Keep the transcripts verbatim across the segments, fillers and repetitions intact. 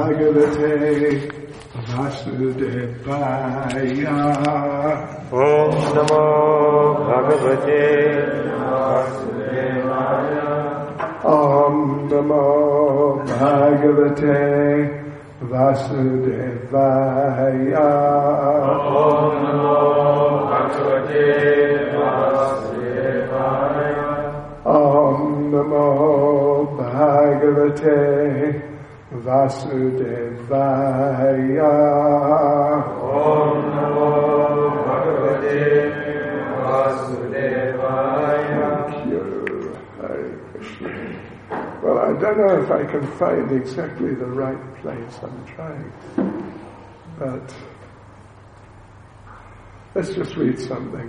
Bhagavate Vasudevaya. Om Namo Bhagavate Vasudevaya. Om Namo Bhagavate Vasudevaya. Om Namo Bhagavate Vasudevaya. Om Namo Bhagavate Vasudevaya. Om Namo Bhagavate Vasudevaya. Thank you. Hare Krishna. Well, I don't know if I can find exactly the right place. I'm trying. But let's just read something.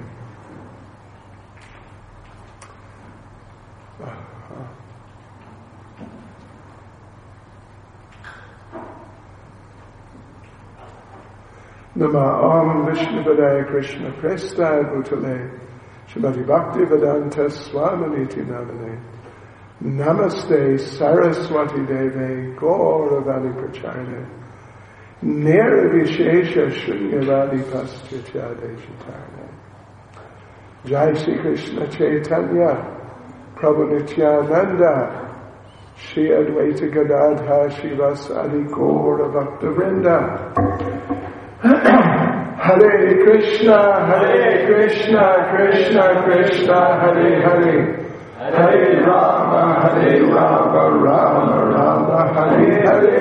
Nama Om Vishnu Padaya Krishna Prestaya Bhutale Srimati Bhakti Vedanta Swaminiti Namane Namaste Saraswati Deve Gauravani Pracharne Nirvishesha Shunyavadi Paschatya Deshitarne. Jai Shri Krishna Chaitanya Prabhu Nityananda Shri Advaita Gadadha Shivasadi Gaura Bhakta Vrinda. Hare Krishna, Hare Krishna, Krishna Krishna, Hare Hare, Hare Rama, Hare Rama, Rama Rama, Hare Hare.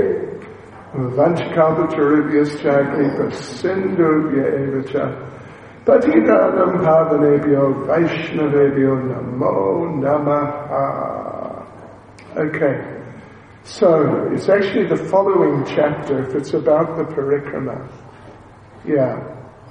Vanchkalpatarubhyascha kripa sindhubhya evacha patitanam pavanebhyo vaishnavebhyo namo namaha. Okay. So, it's actually the following chapter if it's about the parikrama. Yeah.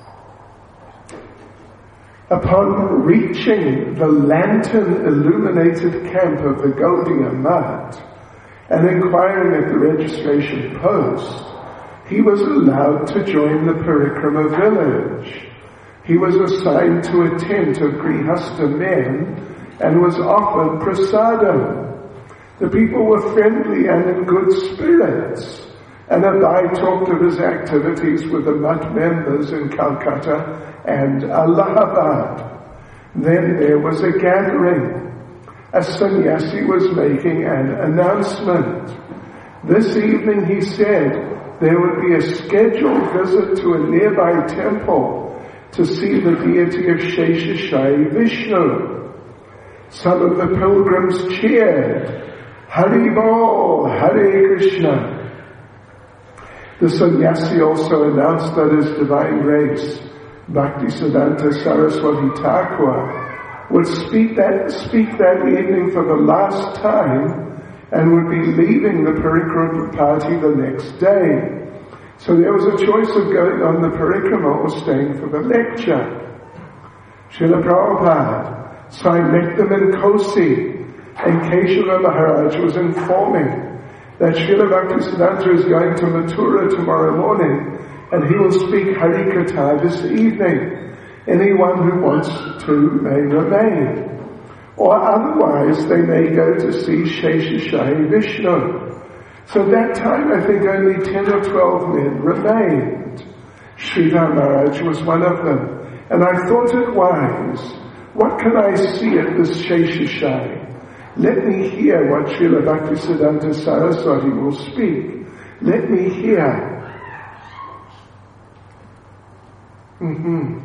Upon reaching the lantern-illuminated camp of the Gaudiya Math and inquiring at the registration post, he was allowed to join the parikrama village. He was assigned to a tent of Grihastha men and was offered prasadam. The people were friendly and in good spirits, and Abai talked of his activities with the Math members in Calcutta and Allahabad. Then there was a gathering. A sannyasi was making an announcement. This evening, he said, there would be a scheduled visit to a nearby temple to see the deity of Sheshashai Vishnu. Some of the pilgrims cheered, Hari Bol, Hare Krishna. The sannyasi also announced that His Divine Grace, Bhaktisiddhanta Saraswati Thakur, would speak that, speak that evening for the last time and would be leaving the parikrama party the next day. So there was a choice of going on the parikrama or staying for the lecture. Srila Prabhupada, so I met them in Kosi. And Keshava Maharaj was informing that Srila Bhaktisiddhanta is going to Mathura tomorrow morning and he will speak Harikatha this evening. Anyone who wants to may remain. Or otherwise they may go to see Sheshashai Vishnu. So that time I think only ten or twelve men remained. Sridhar Maharaj was one of them. And I thought it wise, what can I see at this Sheshashai? Let me hear what Srila Bhaktisiddhanta Saraswati will speak. Let me hear. Mm-hmm.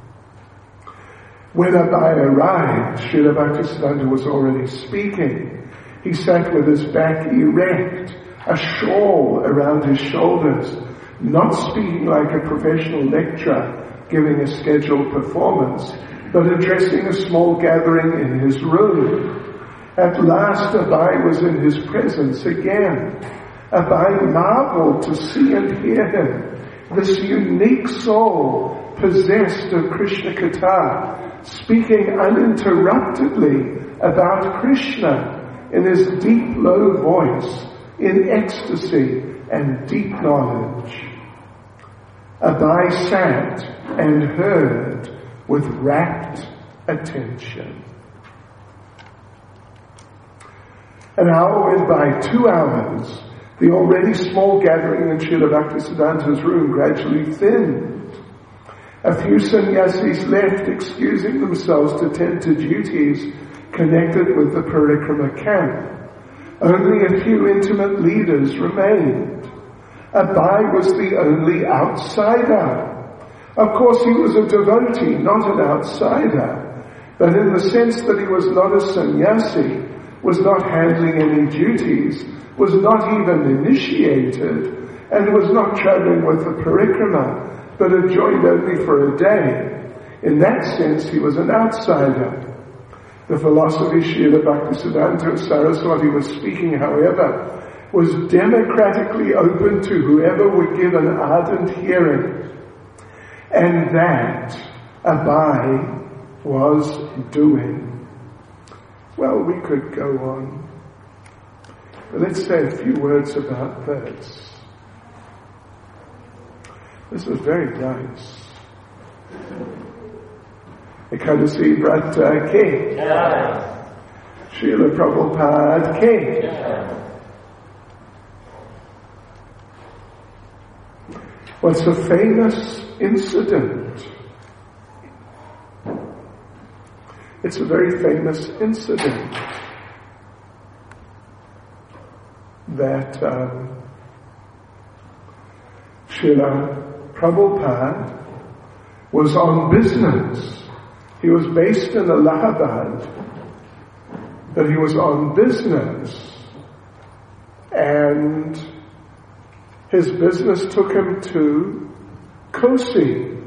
When Abai arrived, Srila Bhaktisiddhanta was already speaking. He sat with his back erect, a shawl around his shoulders, not speaking like a professional lecturer giving a scheduled performance, but addressing a small gathering in his room. At last Abai was in his presence again. Abai marveled to see and hear him, this unique soul possessed of Krishna Katha, speaking uninterruptedly about Krishna in his deep low voice, in ecstasy and deep knowledge. Abai sat and heard with rapt attention. An hour went by, two hours. The already small gathering in Srila Bhaktisiddhanta's room gradually thinned. A few sannyasis left, excusing themselves to tend to duties connected with the parikrama camp. Only a few intimate leaders remained. Abai was the only outsider. Of course, he was a devotee, not an outsider, but in the sense that he was not a sannyasi, was not handling any duties, was not even initiated, and was not traveling with the parikrama, but had joined only for a day. In that sense, he was an outsider. The philosophy Srila Bhaktisiddhanta Saraswati was speaking, however, was democratically open to whoever would give an ardent hearing. And that Abai was doing. Well, we could go on. But let's say a few words about this. This was very nice. Ekadasi Vrata King. Yes. Srila Prabhupada King. Yes. What's a famous incident? It's a very famous incident that um, Srila Prabhupada was on business. He was based in Allahabad, but he was on business, and his business took him to Kosi.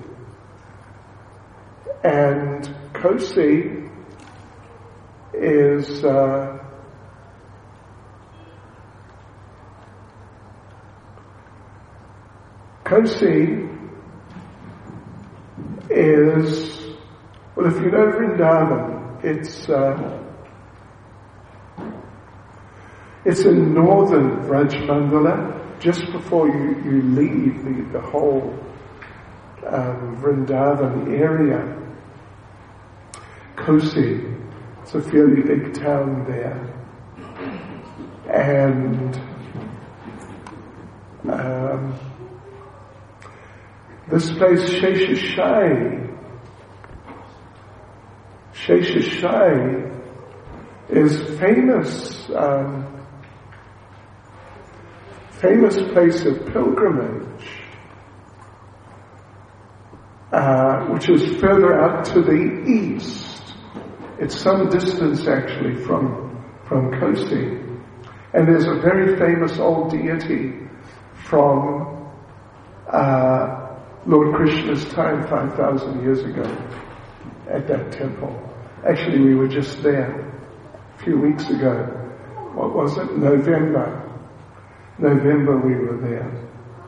And Kosi is uh, Kosi is, well, if you know Vrindavan, it's uh, it's in northern Vrajmandala, just before you, you leave the, the whole um, Vrindavan area. Kosi, it's a fairly big town there. And um, this place, Sheshashai, Sheshashai is famous, um, famous place of pilgrimage, uh, which is further out to the east. It's some distance actually from, from Kosi. And there's a very famous old deity from uh, Lord Krishna's time five thousand years ago at that temple. Actually, we were just there a few weeks ago. What was it? November. November we were there.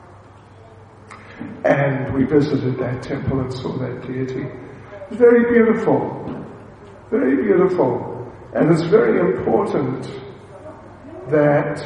And we visited that temple and saw that deity. It was very beautiful. Very beautiful. And it's very important that,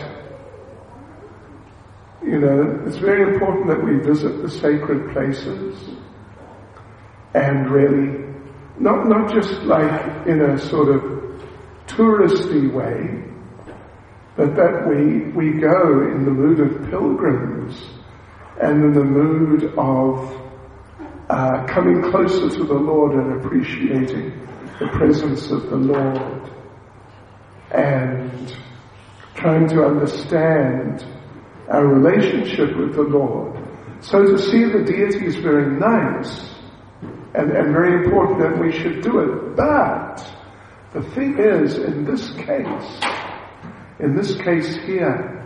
you know, it's very important that we visit the sacred places and really, not, not just like in a sort of touristy way, but that we, we go in the mood of pilgrims and in the mood of uh, coming closer to the Lord and appreciating the presence of the Lord and trying to understand our relationship with the Lord. So to see the deity is very nice and, and very important, and we should do it. But the thing is, in this case, in this case here,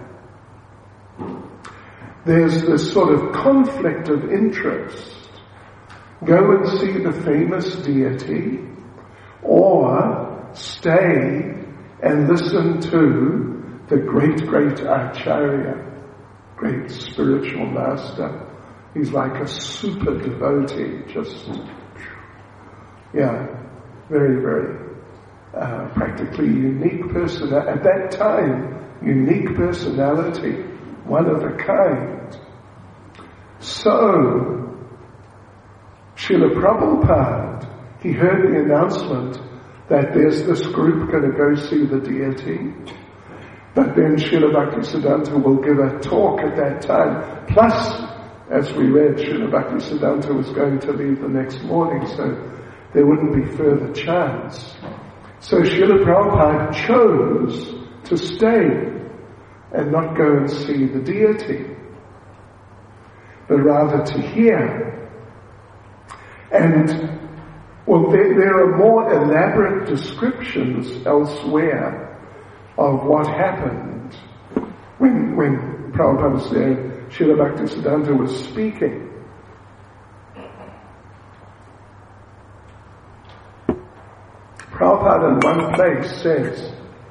there's this sort of conflict of interest. Go and see the famous deity, or stay and listen to the great, great Acharya, great spiritual master. He's like a super devotee, just, yeah, very, very uh, practically unique person. At that time, unique personality, one of a kind. So, Srila Prabhupada, he heard the announcement that there's this group going to go see the deity. But then Srila Bhaktisiddhanta will give a talk at that time. Plus, as we read, Srila Bhaktisiddhanta was going to leave the next morning, so there wouldn't be further chance. So Srila Prabhupada chose to stay and not go and see the deity, but rather to hear. And, well, there, there are more elaborate descriptions elsewhere of what happened when, when Prabhupada was there, Srila Bhaktisiddhanta was speaking. Prabhupada in one place says,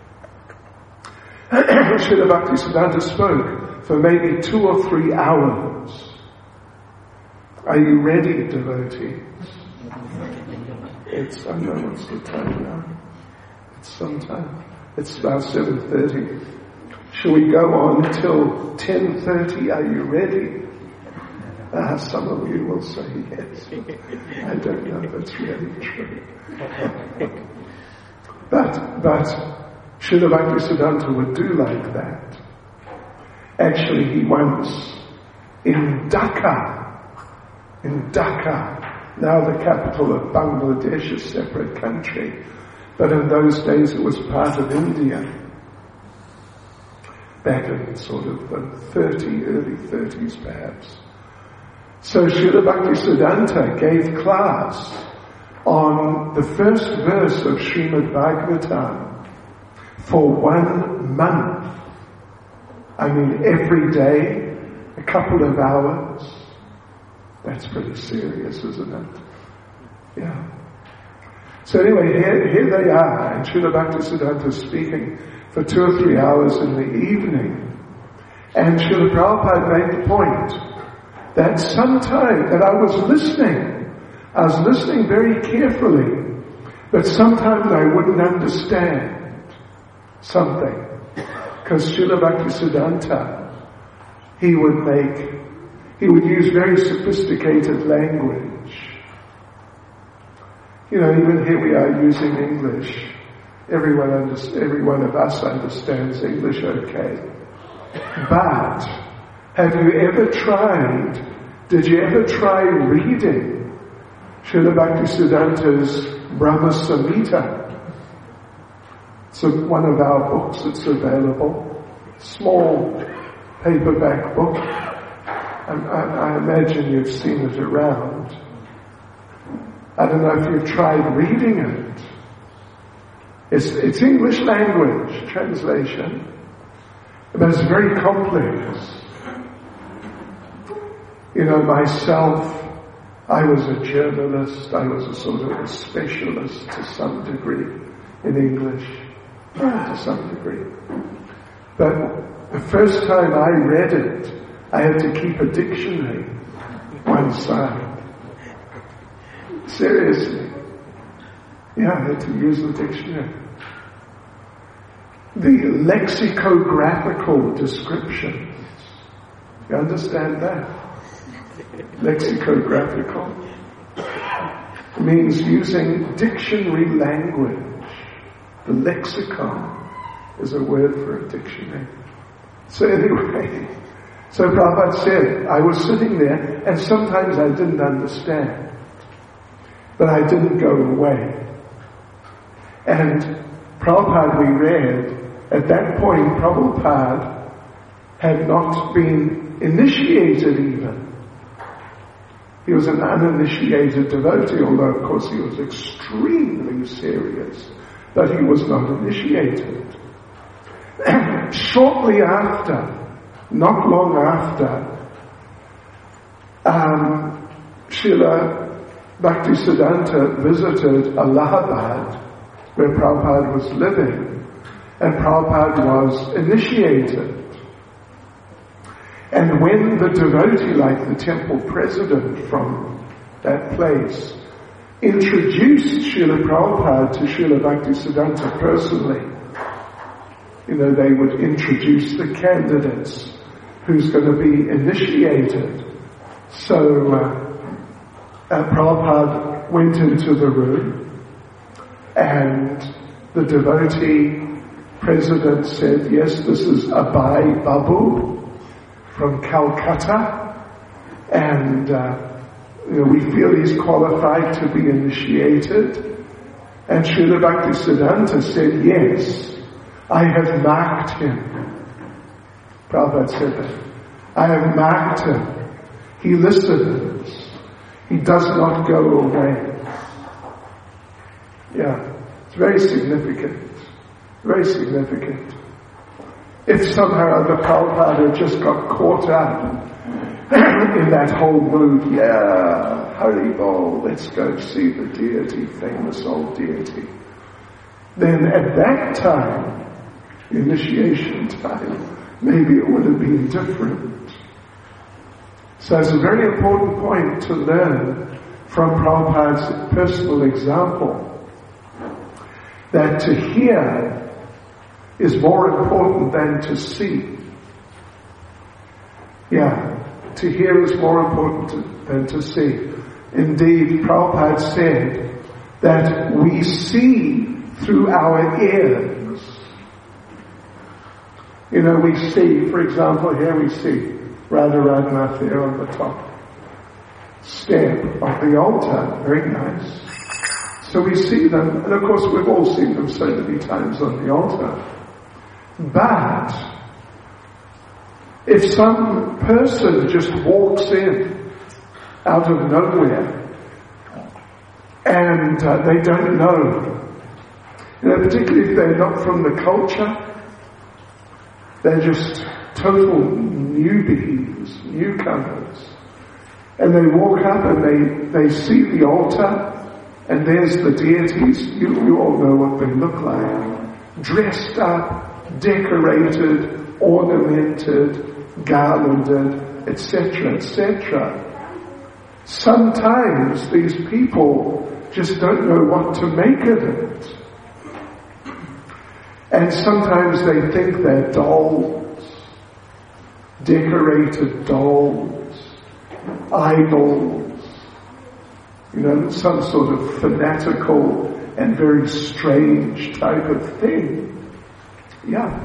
Srila Bhaktisiddhanta spoke for maybe two or three hours. Are you ready, devotees? It's, I don't know what's the time now. It's sometime. It's about seven thirty. Shall we go on till ten thirty? Are you ready? Ah, some of you will say yes. I don't know if it's really true. But, but, Srila Bhaktisiddhanta would do like that. Actually, he once, in Dhaka, in Dhaka, now the capital of Bangladesh, a separate country, but in those days it was part of India, back in sort of the thirty, early thirties perhaps. So Srila Bhaktisiddhanta gave class on the first verse of Srimad Bhagavatam for one month. I mean, every day, a couple of hours. That's pretty serious, isn't it? Yeah. So anyway, here, here they are, and Srila Bhaktisiddhanta is speaking for two or three hours in the evening. And Srila Prabhupada made the point that sometime that I was listening, I was listening very carefully, but sometimes I wouldn't understand something. Because Srila Bhaktisiddhanta, he would make, he would use very sophisticated language. You know, even here we are using English. Everyone under, every one of us understands English okay. But, have you ever tried, did you ever try reading Srila Bhaktisiddhanta's Brahma Samhita? It's one of our books that's available. Small paperback book. I, I, I imagine you've seen it around. I don't know if you've tried reading it. It's, it's English language translation, but it's very complex. You know, myself, I was a journalist, I was a sort of a specialist to some degree in English, to some degree. But the first time I read it, I had to keep a dictionary one side. Seriously. Yeah, I had to use the dictionary. The lexicographical descriptions. You understand that? Lexicographical means using dictionary language. The lexicon is a word for a dictionary. So anyway, so Prabhupada said, I was sitting there and sometimes I didn't understand. But I didn't go away. And Prabhupada, we read, at that point Prabhupada had not been initiated even. He was an uninitiated devotee, although of course he was extremely serious, but he was not initiated. Shortly after, not long after, um, Srila Bhaktisiddhanta visited Allahabad, where Prabhupada was living, and Prabhupada was initiated. And when the devotee, like the temple president from that place, introduced Srila Prabhupada to Srila Bhaktisiddhanta personally, you know, they would introduce the candidates who's going to be initiated. So, uh, uh, Prabhupada went into the room, and the devotee president said, yes, this is Abai Babu from Calcutta, and uh, you know, we feel he's qualified to be initiated. And Srila Bhaktisiddhanta said, yes, I have marked him. Prabhupada said that. I have marked him. He listens. He does not go away. Yeah, it's very significant. Very significant. If somehow the Prabhupada just got caught up in that whole mood, yeah, Hari Bol, let's go see the deity, famous old deity, then at that time, initiation time, maybe it would have been different. So it's a very important point to learn from Prabhupada's personal example, that to hear is more important than to see. Yeah, to hear is more important to, than to see. Indeed, Prabhupada said that we see through our ears. You know, we see, for example, here we see Radha Radhanath there on the top step of the altar. Very nice. So we see them, and of course we've all seen them so many times on the altar. But if some person just walks in out of nowhere and uh, they don't know, you know, particularly if they're not from the culture, they're just total newbies, newcomers, and they walk up and they, they see the altar and there's the deities. You, you all know what they look like. Dressed up, decorated, ornamented, garlanded, et cetera, et cetera. Sometimes these people just don't know what to make of it. And sometimes they think they're dolls, decorated dolls, idols, you know, some sort of fanatical and very strange type of thing. Yeah.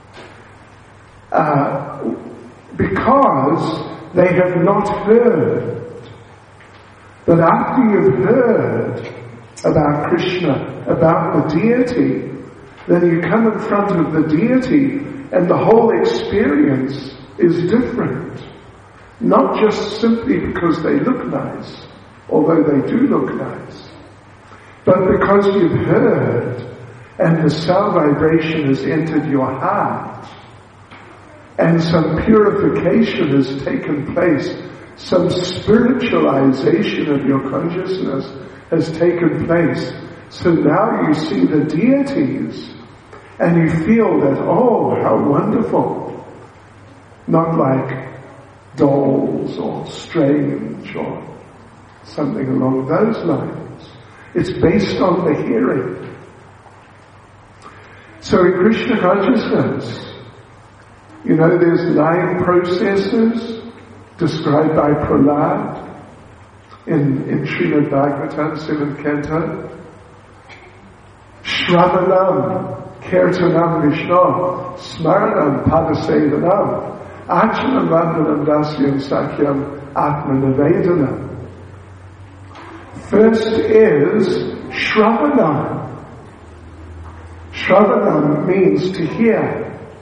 Uh, because they have not heard. But after you've heard about Krishna, about the deity, then you come in front of the deity and the whole experience is different. Not just simply because they look nice, although they do look nice, but because you've heard and the sound vibration has entered your heart and some purification has taken place, some spiritualization of your consciousness has taken place. So now you see the deities and you feel that, oh, how wonderful. Not like dolls or strange or something along those lines. It's based on the hearing. So in Krishna consciousness, you know, there's nine processes described by Prahlad in, in Srimad Bhagavatam, seventh canto. Shravanam, Kirtanam Vishnu, Smaranam, Padasevanam, Achanam Vandanam Dasyam Sakyam Atma Nivedanam. First is Shravanam. Shravanam means to hear.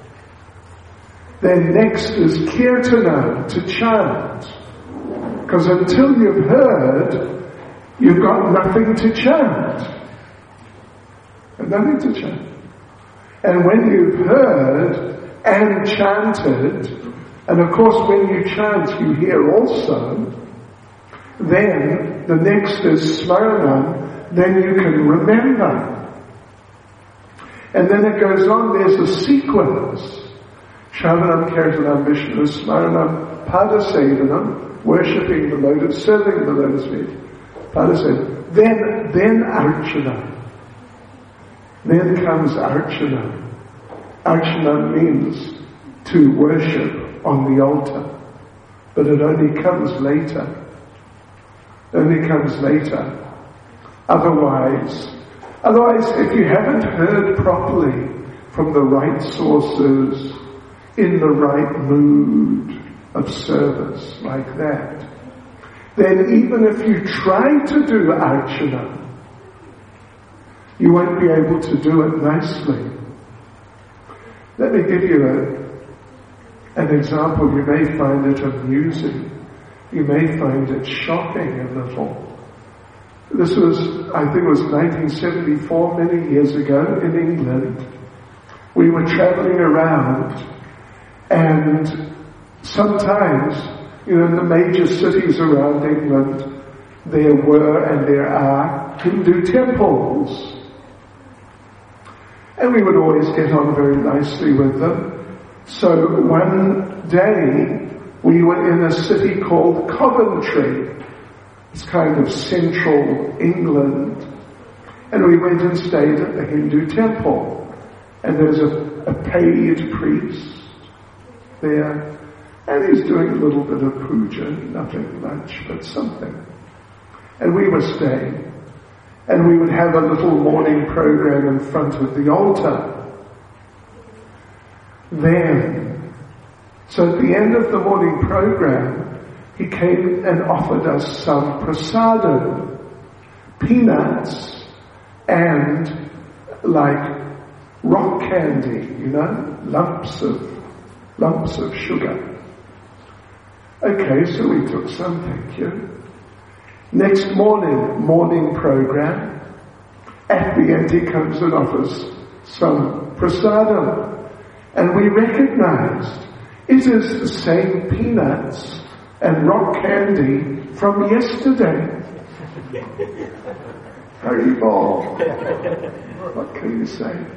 Then next is Kirtanam, to chant. Because until you've heard, you've got nothing to chant. And nothing to chant. And when you've heard and chanted, and of course when you chant you hear also, then the next is Smaranam, then you can remember. And then it goes on, there's a sequence. Shravanam, Kirtanam, Vishnu, Smaranam, Padasevanam, worshipping the lotus, serving the lotus feet. Padasevanam. Then, then Archana. Then comes Archana. Archana means to worship on the altar. But it only comes later. Only comes later. Otherwise, otherwise if you haven't heard properly from the right sources, in the right mood of service, like that, then even if you try to do archana, you won't be able to do it nicely. Let me give you a, an example. You may find it amusing. You may find it shocking a little. This was, I think it was nineteen seventy-four, many years ago in England. We were traveling around, and sometimes, you know, in the major cities around England, there were and there are Hindu temples. And we would always get on very nicely with them. So one day, we were in a city called Coventry. It's kind of central England. And we went and stayed at the Hindu temple. And there's a, a paid priest there. And he's doing a little bit of puja, nothing much, but something. And we were staying. And we would have a little morning program in front of the altar. Then, so at the end of the morning program, he came and offered us some prasadam, peanuts, and like rock candy, you know, lumps of, lumps of sugar. Okay, so we took some, thank you. Next morning, morning program, at the end he comes and offers some prasadam. And we recognized it is the same peanuts and rock candy from yesterday. Haribol. What can you say?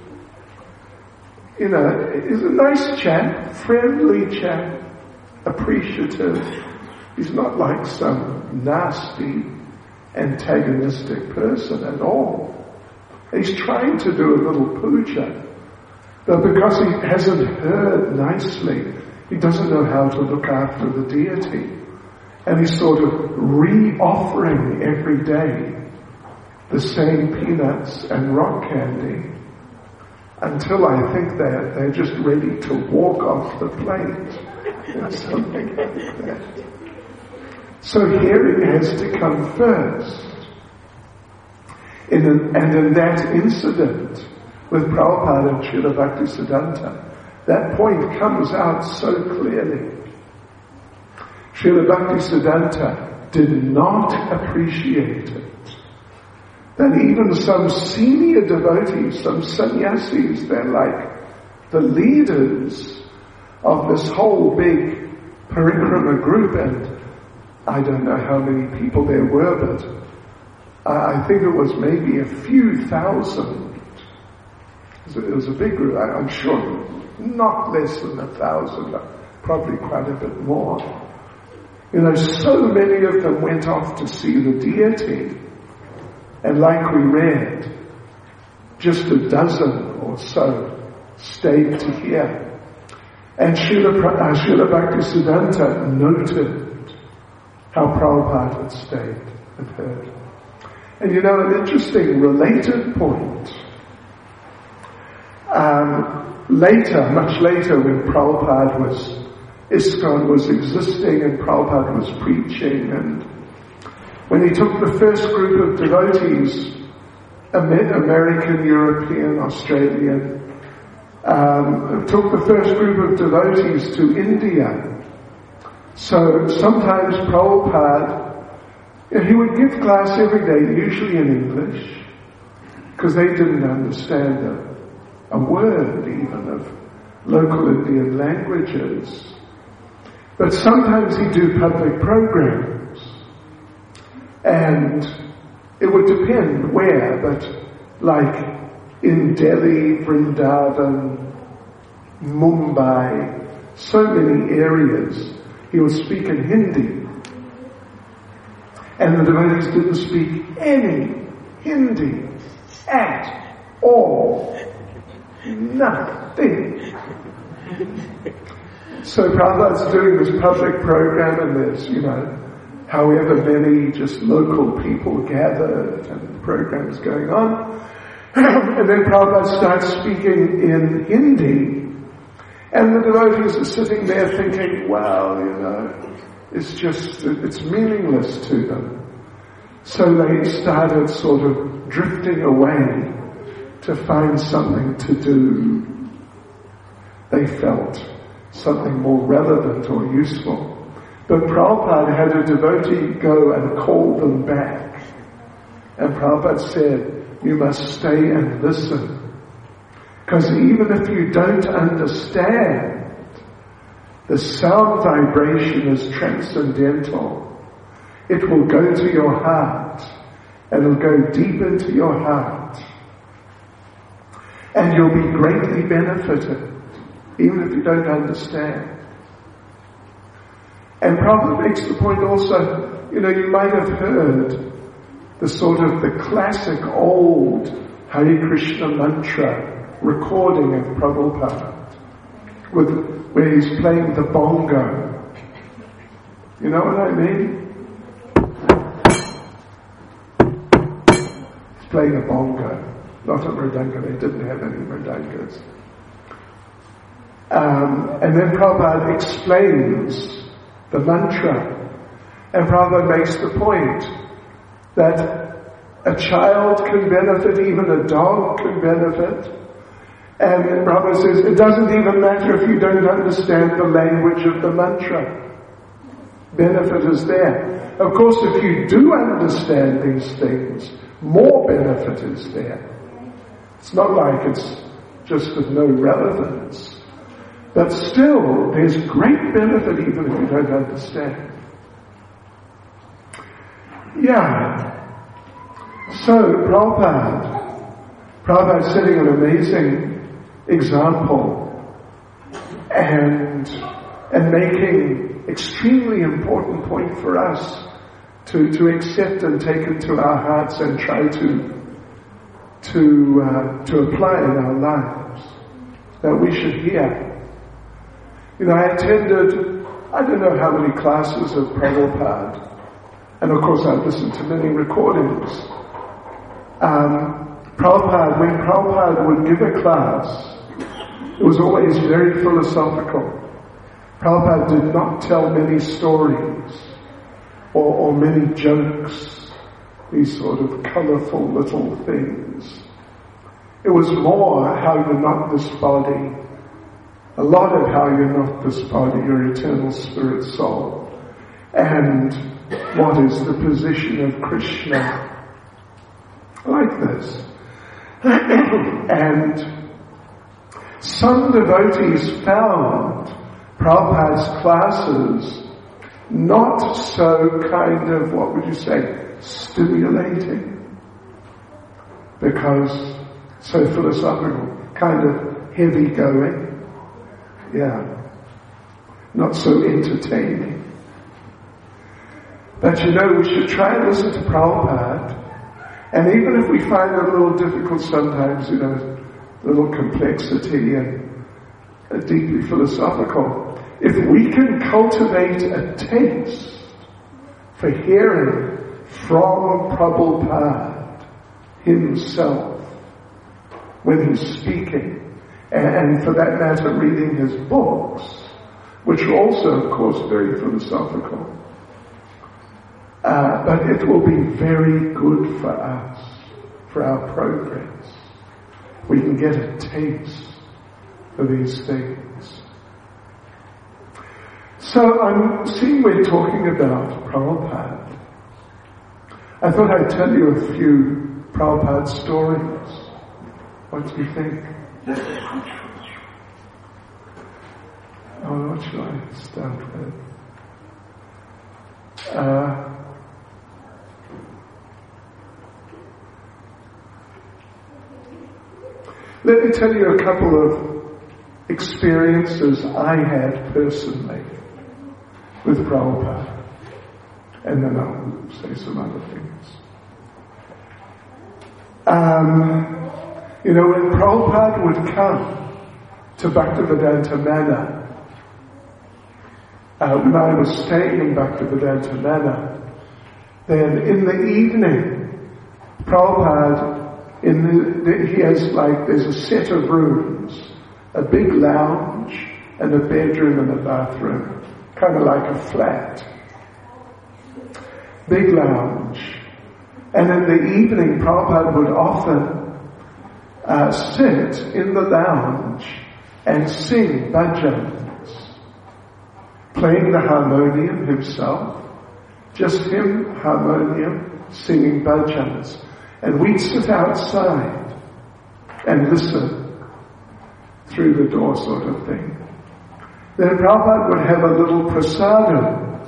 You know, he's a nice chap, friendly chap, appreciative. He's not like some nasty, antagonistic person at all. He's trying to do a little puja, but because he hasn't heard nicely, he doesn't know how to look after the deity. And he's sort of re-offering every day the same peanuts and rock candy until I think they're, they're just ready to walk off the plate or something like that. So hearing has to come first. In an, and in that incident with Prabhupada and Srila Bhaktisiddhanta, that point comes out so clearly. Srila Bhaktisiddhanta did not appreciate it. That even some senior devotees, some sannyasis, they're like the leaders of this whole big parikrama group, and I don't know how many people there were, but I think it was maybe a few thousand. It was a big group, I'm sure not less than a thousand, probably quite a bit more. You know, so many of them went off to see the deity. And like we read, just a dozen or so stayed to hear. And Srila, uh, Srila Bhaktisiddhanta noted how Prabhupada had stayed and heard. And you know, an interesting related point. Um, later, much later, when Prabhupada was, ISKCON was existing and Prabhupada was preaching, and when he took the first group of devotees, American, European, Australian, um, took the first group of devotees to India. So sometimes Prabhupada, you know, he would give class every day, usually in English, because they didn't understand a, a word even of local Indian languages. But sometimes he'd do public programs, and it would depend where, but like in Delhi, Vrindavan, Mumbai, so many areas, he would speak in Hindi. And the devotees didn't speak any Hindi at all. Nothing. So Prabhupada's doing this public program, and there's, you know, however many just local people gathered and the program's going on. And then Prabhupada starts speaking in Hindi, and the devotees are sitting there thinking, well, you know, it's just, it's meaningless to them. So they started sort of drifting away to find something to do. They felt something more relevant or useful. But Prabhupada had a devotee go and call them back. And Prabhupada said, you must stay and listen. Because even if you don't understand, the sound vibration is transcendental. It will go to your heart, and it'll go deep into your heart. And you'll be greatly benefited, even if you don't understand. And Prabhupada makes the point also, you know, you might have heard the sort of the classic old Hare Krishna mantra recording of Prabhupada, with, where he's playing the bongo. You know what I mean? He's playing a bongo, not a mridanga. They didn't have any mridangas. Um, and then Prabhupada explains the mantra. And Prabhupada makes the point that a child can benefit, even a dog can benefit. And Prabhupada says, it doesn't even matter if you don't understand the language of the mantra. Benefit is there. Of course, if you do understand these things, more benefit is there. It's not like it's just of no relevance. But still, there's great benefit even if you don't understand. Yeah. So, Prabhupada, Prabhupada is setting an amazing example and, and making extremely important point for us to, to accept and take into our hearts and try to, to, uh, to apply in our lives, that we should hear. You know, I attended, I don't know how many classes of Prabhupada, and of course I've listened to many recordings. Um, Prabhupada, when Prabhupada would give a class, it was always very philosophical. Prabhupada did not tell many stories or, or many jokes, these sort of colorful little things. It was more how you're not this body, a lot of how you're not this body, your eternal spirit soul, and what is the position of Krishna, like this. And some devotees found Prabhupada's classes not so kind of, what would you say, stimulating, because so philosophical, kind of heavy going. Yeah, not so entertaining. But you know, we should try and listen to Prabhupada, and even if we find it a little difficult sometimes, you know, a little complexity and uh, deeply philosophical, if we can cultivate a taste for hearing from Prabhupada himself when he's speaking, and for that matter, reading his books, which are also, of course, very philosophical. Uh, but it will be very good for us, for our progress. We can get a taste for these things. So I'm seeing we're talking about Prabhupada. I thought I'd tell you a few Prabhupada stories. What do you think? Oh, what should I start with? Uh, let me tell you a couple of experiences I had personally with Prabhupada, and then I'll say some other things. Um, You know, when Prabhupada would come to Bhaktivedanta Manor, uh, when I was staying in Bhaktivedanta Manor, then in the evening, Prabhupada In the, the, he has like, there's a set of rooms, a big lounge and a bedroom and a bathroom, kind of like a flat. Big lounge. And in the evening, Prabhupada would often uh, sit in the lounge and sing bhajans, playing the harmonium himself, just him, harmonium, singing bhajans. And we'd sit outside and listen through the door sort of thing. Then Prabhupada would have a little prasadam,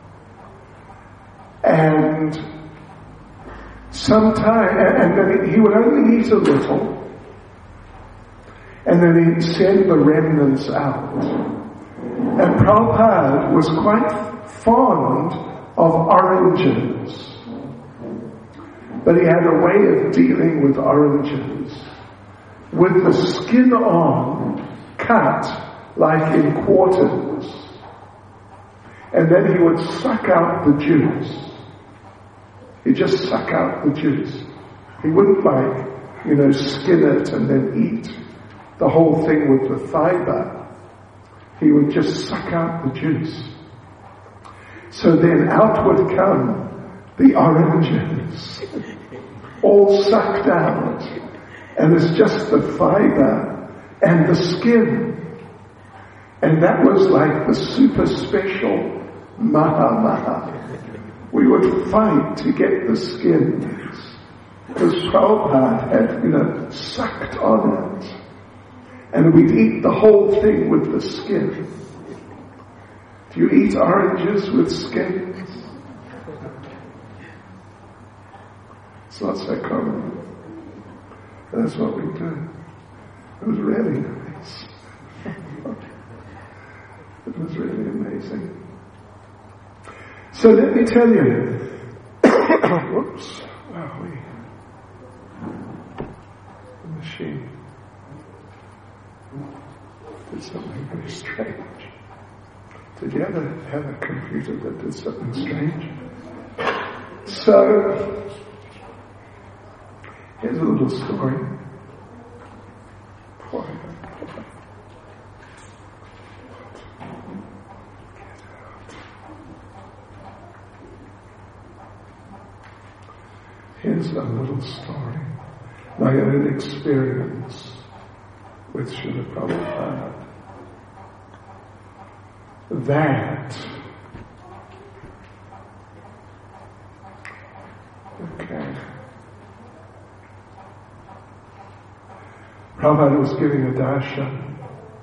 and sometime, and then he would only eat a little, and then he'd send the remnants out. And Prabhupada was quite fond of oranges. But he had a way of dealing with oranges, with the skin on, cut like in quarters. And then he would suck out the juice. He'd just suck out the juice. He wouldn't like, you know, skin it and then eat the whole thing with the fiber. He would just suck out the juice. So then out would come the oranges, all sucked out, and it's just the fiber and the skin. And that was like the super special maha maha. We would fight to get the skins, because Prabhupada had, you know, sucked on it. And we'd eat the whole thing with the skin. Do you eat oranges with skins? It's not so common. That's what we do. It was really nice. It was really amazing. So let me tell you. Whoops. Wow, we. The machine did something very strange. Did you ever have a computer that did something strange? So, here's a little story. Boy. Here's a little story. My own experience with Srila Prabhupada. That. Okay. Prabhupada was giving a darshan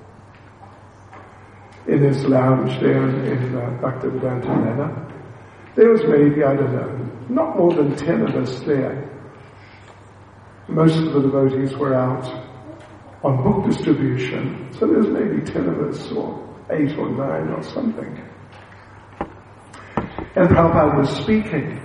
in his lounge there in, in uh, Bhaktivedanta Manor. There was maybe, I don't know, not more than ten of us there. Most of the devotees were out on book distribution, so there was maybe ten of us, or eight or nine or something. And Prabhupada was speaking.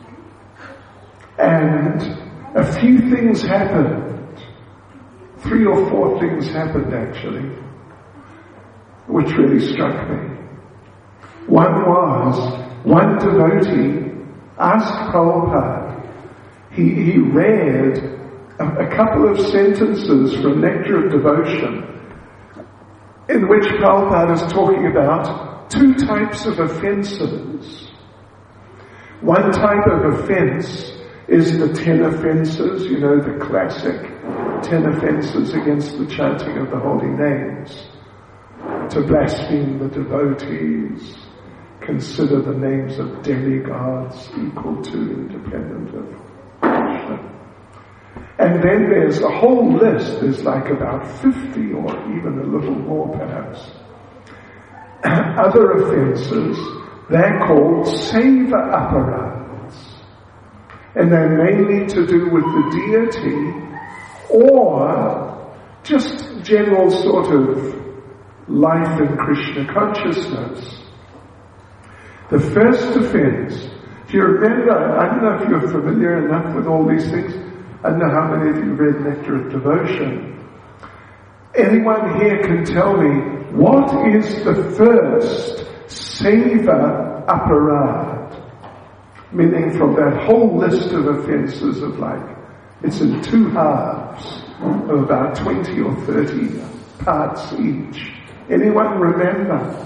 And a few things happened. Three or four things happened actually, which really struck me. One was, one devotee asked Prabhupada, he, he read a, a couple of sentences from Nectar of Devotion, in which Prabhupada is talking about two types of offences. One type of offence is the ten offences, you know, the classic ten offences against the chanting of the holy names. To blaspheme the devotees, consider the names of demigods equal to, independent of Krishna. And then there's a whole list, there's like about fifty or even a little more perhaps. Other offences, they're called seva aparads. And they're mainly to do with the deity or just general sort of life in Krishna consciousness. The first offense, if you remember, I don't know if you're familiar enough with all these things, I don't know how many of you read Nectar of Devotion. Anyone here can tell me, what is the first seva aparad? Meaning from that whole list of offences of like It's in two halves of about twenty or thirty parts each. Anyone remember?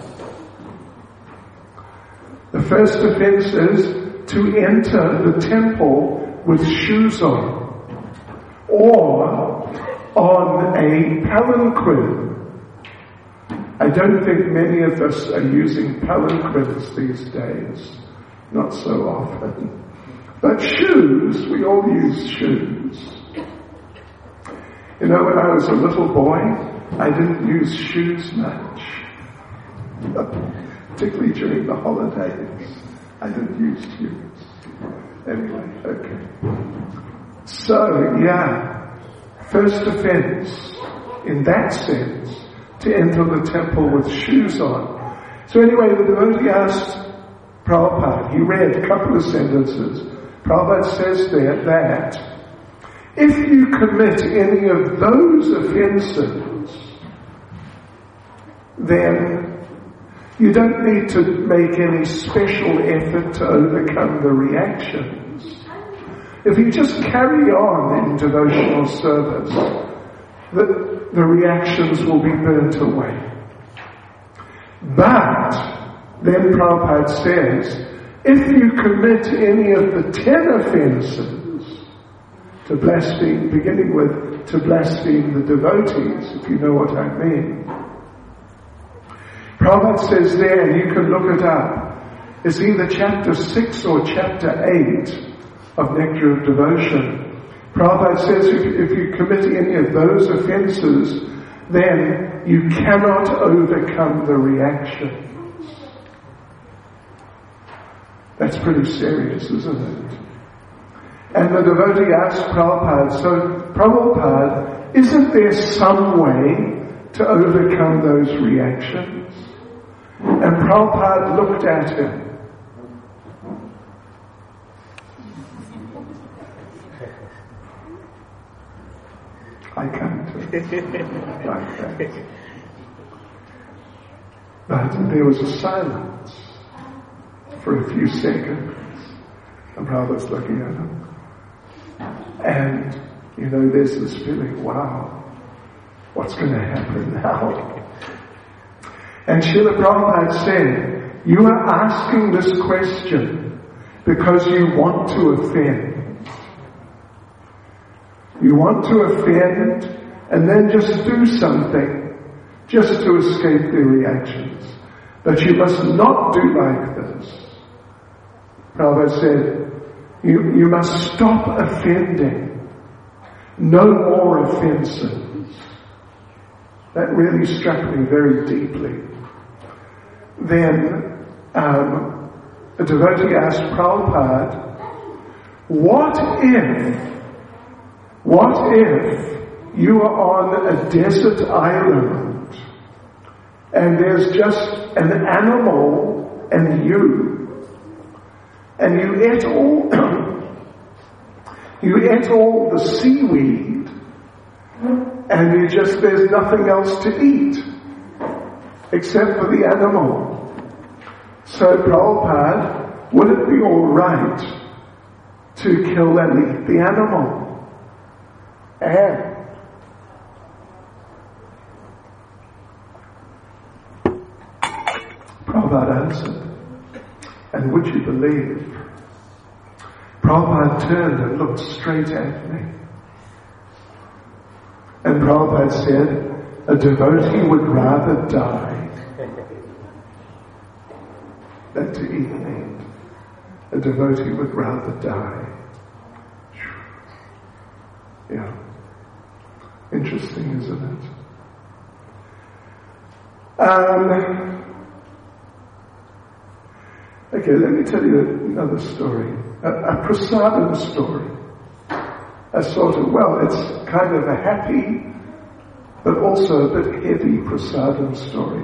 The first offense is to enter the temple with shoes on, or on a palanquin. I don't think many of us are using palanquins these days. Not so often. But shoes, we all use shoes. You know, when I was a little boy, I didn't use shoes much. Particularly during the holidays. I didn't use shoes. Anyway, okay. So, yeah, first offense, in that sense, to enter the temple with shoes on. So anyway, the devotee asked Prabhupada, he read a couple of sentences. Prabhupada says there that if you commit any of those offenses, then you don't need to make any special effort to overcome the reactions. If you just carry on in devotional service, the, the reactions will be burnt away. But then Prabhupada says, if you commit any of the ten offenses, to blaspheme, beginning with to blaspheme the devotees, if you know what I mean. Prabhupada says there, and you can look it up, it's either chapter six or chapter eight of Nectar of Devotion. Prabhupada says if, if you commit any of those offenses, then you cannot overcome the reactions. That's pretty serious, isn't it? And the devotee asked Prabhupada, so Prabhupada, isn't there some way to overcome those reactions? And Prabhupada looked at him. I come to it like that. But there was a silence for a few seconds. And Prabhupada's looking at him. And, you know, there's this feeling, wow, what's going to happen now? And Srila Prabhupada said, you are asking this question because you want to offend. You want to offend and then just do something just to escape their reactions. But you must not do like this. Prabhupada said, you, you must stop offending. No more offenses. That really struck me very deeply. Then um, a devotee asked Prabhupada, what if, what if you are on a desert island and there's just an animal and you, and you ate all, you ate all the seaweed, and you just, there's nothing else to eat, except for the animal. So Prabhupada, would it be alright to kill and eat the animal? And Prabhupada answered, and would you believe, Prabhupada turned and looked straight at me. And Prabhupada said, a devotee would rather die than to eat meat. A devotee would rather die. Yeah. Interesting, isn't it? Um... Okay, let me tell you another story. A, a prasadam story. A sort of, well, it's kind of a happy, but also a bit heavy prasadam story.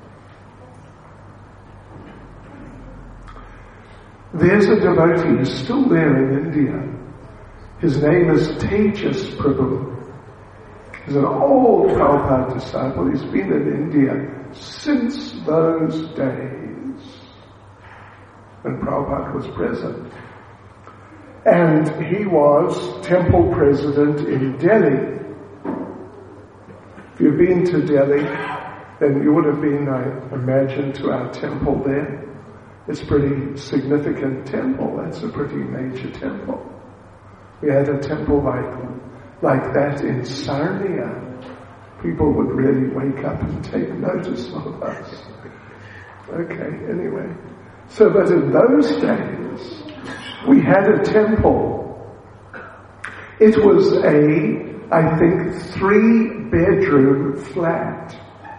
There's a devotee who's still there in India. His name is Tejas Prabhu. He's an old Prabhupada disciple. He's been in India since those days when Prabhupada was present. And he was temple president in Delhi. If you've been to Delhi, then you would have been, I imagine, to our temple there. It's a pretty significant temple. That's a pretty major temple. We had a temple like, like that in Sarnia. People would really wake up and take notice of us. Okay, anyway. So, but in those days, we had a temple. It was a, I think, three-bedroom flat.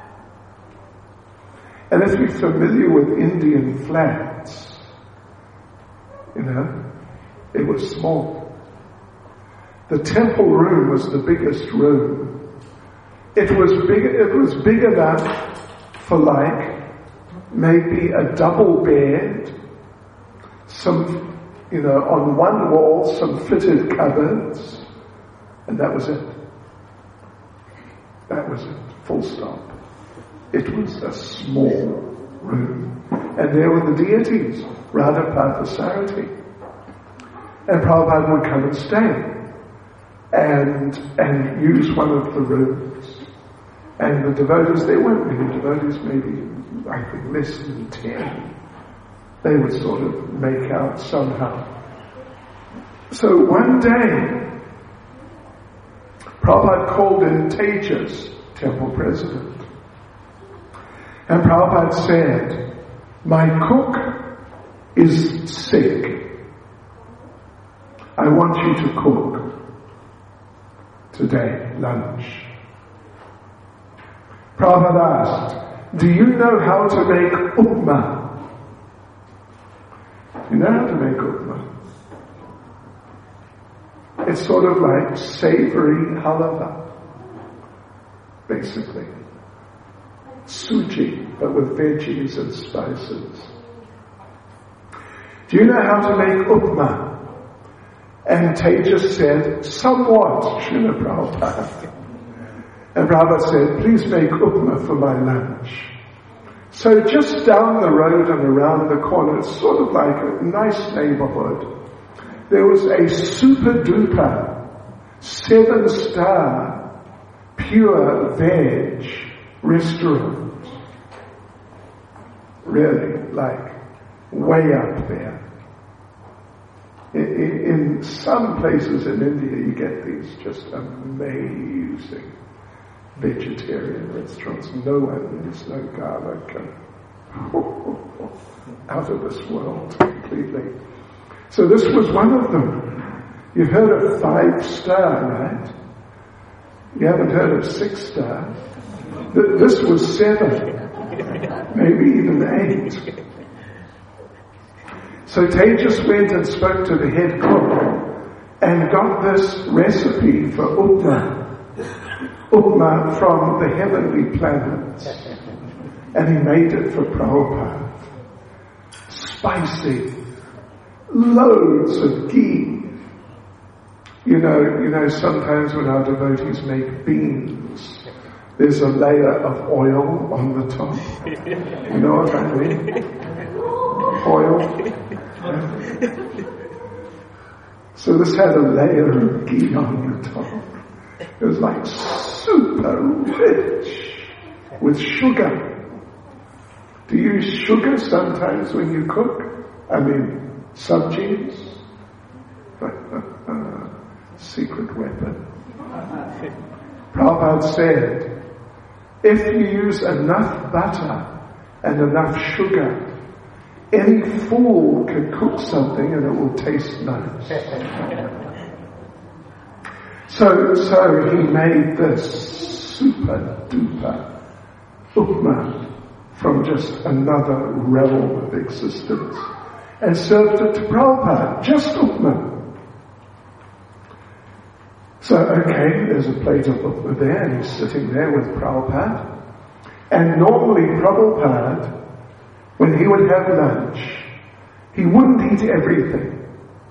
And let's be familiar with Indian flats. You know, it was small. The temple room was the biggest room. It was big, it was big enough for like maybe a double bed, some, you know, on one wall, some fitted cupboards, and that was it. That was it. Full stop. It was a small room. And there were the deities, Radha Parthasarathi. And Prabhupada would come and stay and and use one of the rooms. And the devotees, there weren't many devotees, maybe, I think, less than ten. They would sort of make out somehow. So one day, Prabhupada called in Tejas, temple president. And Prabhupada said, my cook is sick. I want you to cook today, lunch. Prabhupada asked, do you know how to make upma? You know how to make upma? It's sort of like savory halava, basically. Suji, but with veggies and spices. Do you know how to make upma? And Tejas said, somewhat, Srila Prabhupada. And Prabhupada said, please make upma for my lunch. So just down the road and around the corner, it's sort of like a nice neighborhood, there was a super duper, seven star, pure veg restaurant. Really, like, way up there. In, in, in some places in India, you get these just amazing vegetarian restaurants. No onions, no garlic, and out of this world completely. So this was one of them. You've heard of five star, right? You haven't heard of six star. This was seven, maybe even eight. So Tejas went and spoke to the head cook and got this recipe for upma, upma from the heavenly planets. And he made it for Prabhupada. Spicy, loads of ghee. You know, you know, sometimes when our devotees make beans, there's a layer of oil on the top. You know what I mean? Oil. So this had a layer of ghee on the top. It was like super rich with sugar. Do you use sugar sometimes when you cook? I mean, subjects? Secret weapon. Prabhupada said, if you use enough butter and enough sugar, any fool can cook something and it will taste nice. So, so he made this super duper upma from just another realm of existence and served it to Prabhupada, just upma. So, okay, there's a plate of upma there and he's sitting there with Prabhupada. And normally Prabhupada, when he would have lunch, he wouldn't eat everything.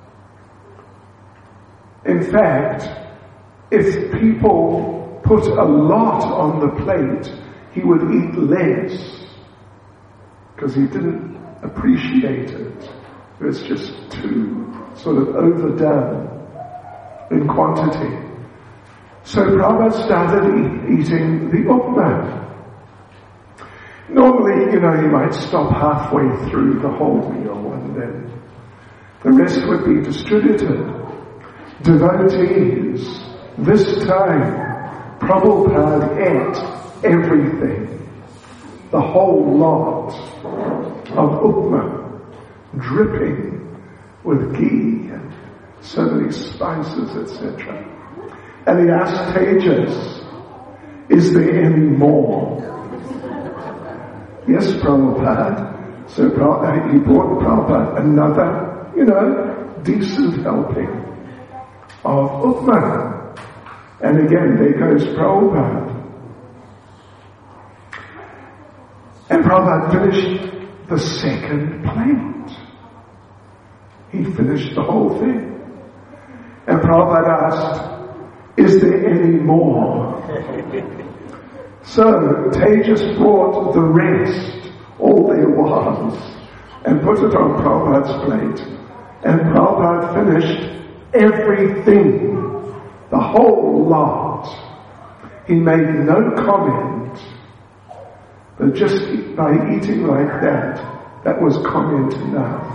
In fact, if people put a lot on the plate, he would eat less because he didn't appreciate it. It was just too sort of overdone in quantity. So Prabhupada started eat, eating the upma. Normally, you know, he might stop halfway through the whole meal and then the rest would be distributed. Devotees, this time, Prabhupada ate everything, the whole lot of upma, dripping with ghee and so many spices, et cetera. And he asked Tejas, is there any more? Yes, Prabhupada. So Prabhupada, he brought Prabhupada another, you know, decent helping of upma. And again, there goes Prabhupada. And Prabhupada finished the second plate. He finished the whole thing. And Prabhupada asked, is there any more? So Tejas brought the rest, all there was, and put it on Prabhupada's plate. And Prabhupada finished everything, the whole lot. He made no comment, but just by eating like that, that was comment enough.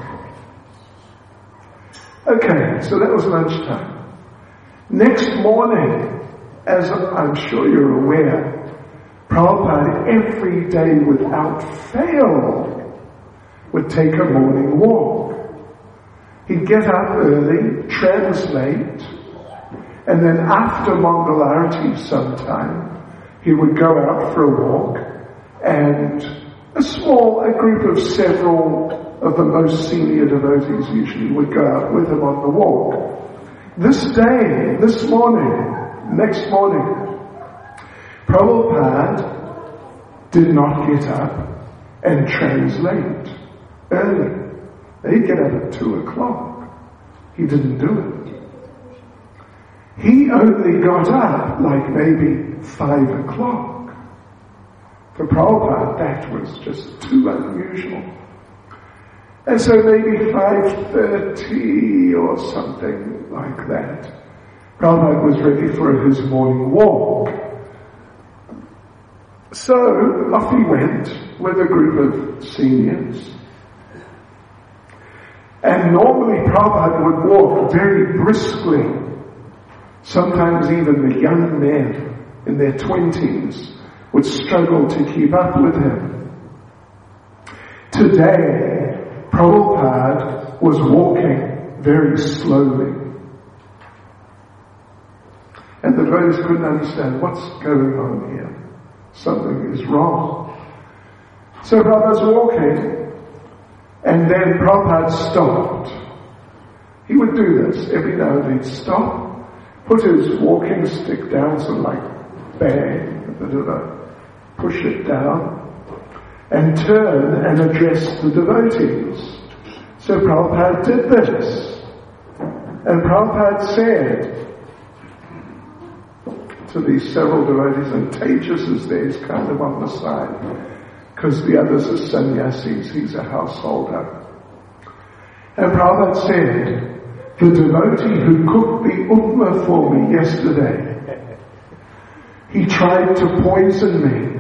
Okay, so that was lunchtime. Next morning, as I'm sure you're aware, Prabhupada every day without fail would take a morning walk. He'd get up early, translate, and then after Mangalarati sometime, he would go out for a walk, and a small, a group of several of the most senior devotees usually would go out with him on the walk. This day, this morning, next morning, Prabhupada did not get up and translate early. He'd get up at two o'clock. He didn't do it. He only got up like maybe five o'clock. For Prabhupada, that was just too unusual. And so maybe five thirty or something like that, Prabhupada was ready for his morning walk. So off he went with a group of seniors. And normally Prabhupada would walk very briskly. Sometimes even the young men in their twenties would struggle to keep up with him. Today, Prabhupada was walking very slowly. And the devotees couldn't understand what's going on here. Something is wrong. So Prabhupada's walking, and then Prabhupada stopped. He would do this every now and then. He'd stop, put his walking stick down, sort of like bang, a bit of a push it down, and turn and address the devotees. So Prabhupada did this. And Prabhupada said to these several devotees, and Tejas is there, he's kind of on the side, because the others are sannyasis, he's a householder. And Prabhupada said, the devotee who cooked the upma for me yesterday, he tried to poison me.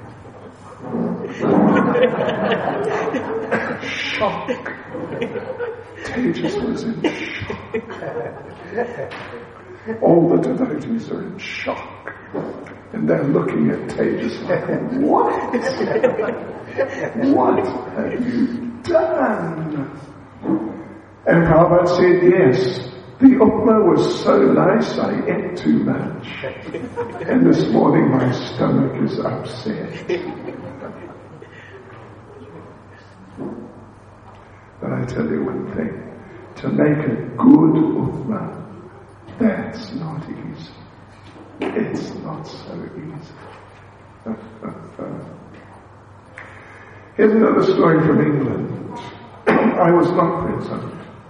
Shock. Tejas was in shock. All the devotees are in shock. And they're looking at Tejas like, what? What have you done? And Prabhupada said, yes, the upma was so nice I ate too much. And this morning my stomach is upset. But I tell you one thing, to make a good upma, that's not easy. It's not so easy. Here's another story from England. I was not present.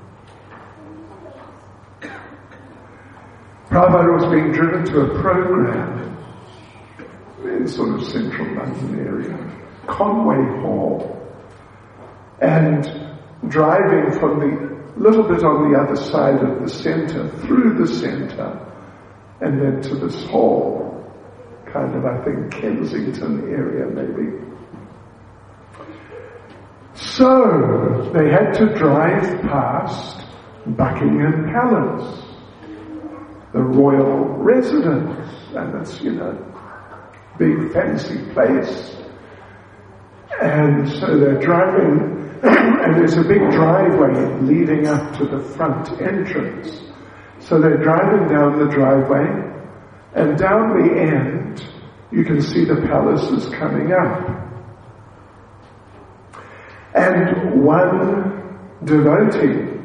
Prabhupada was being driven to a program in sort of central London area, Conway Hall, and driving from the a little bit on the other side of the center, through the center, and then to this hall, kind of, I think, Kensington area maybe. So, they had to drive past Buckingham Palace, the royal residence, and it's, you know, big fancy place. And so they're driving, and there's a big driveway leading up to the front entrance. So they're driving down the driveway, and down the end, you can see the palaces coming up. And one devotee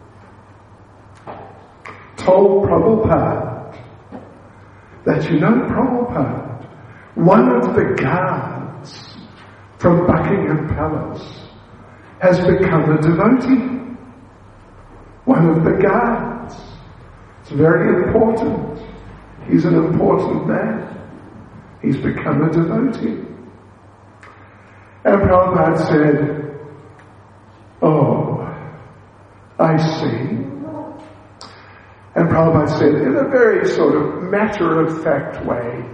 told Prabhupada that, you know, Prabhupada, one of the guards from Buckingham Palace has become a devotee. One of the guards. It's very important. He's an important man. He's become a devotee. And Prabhupada said, oh, I see. And Prabhupada said, in a very sort of matter-of-fact way,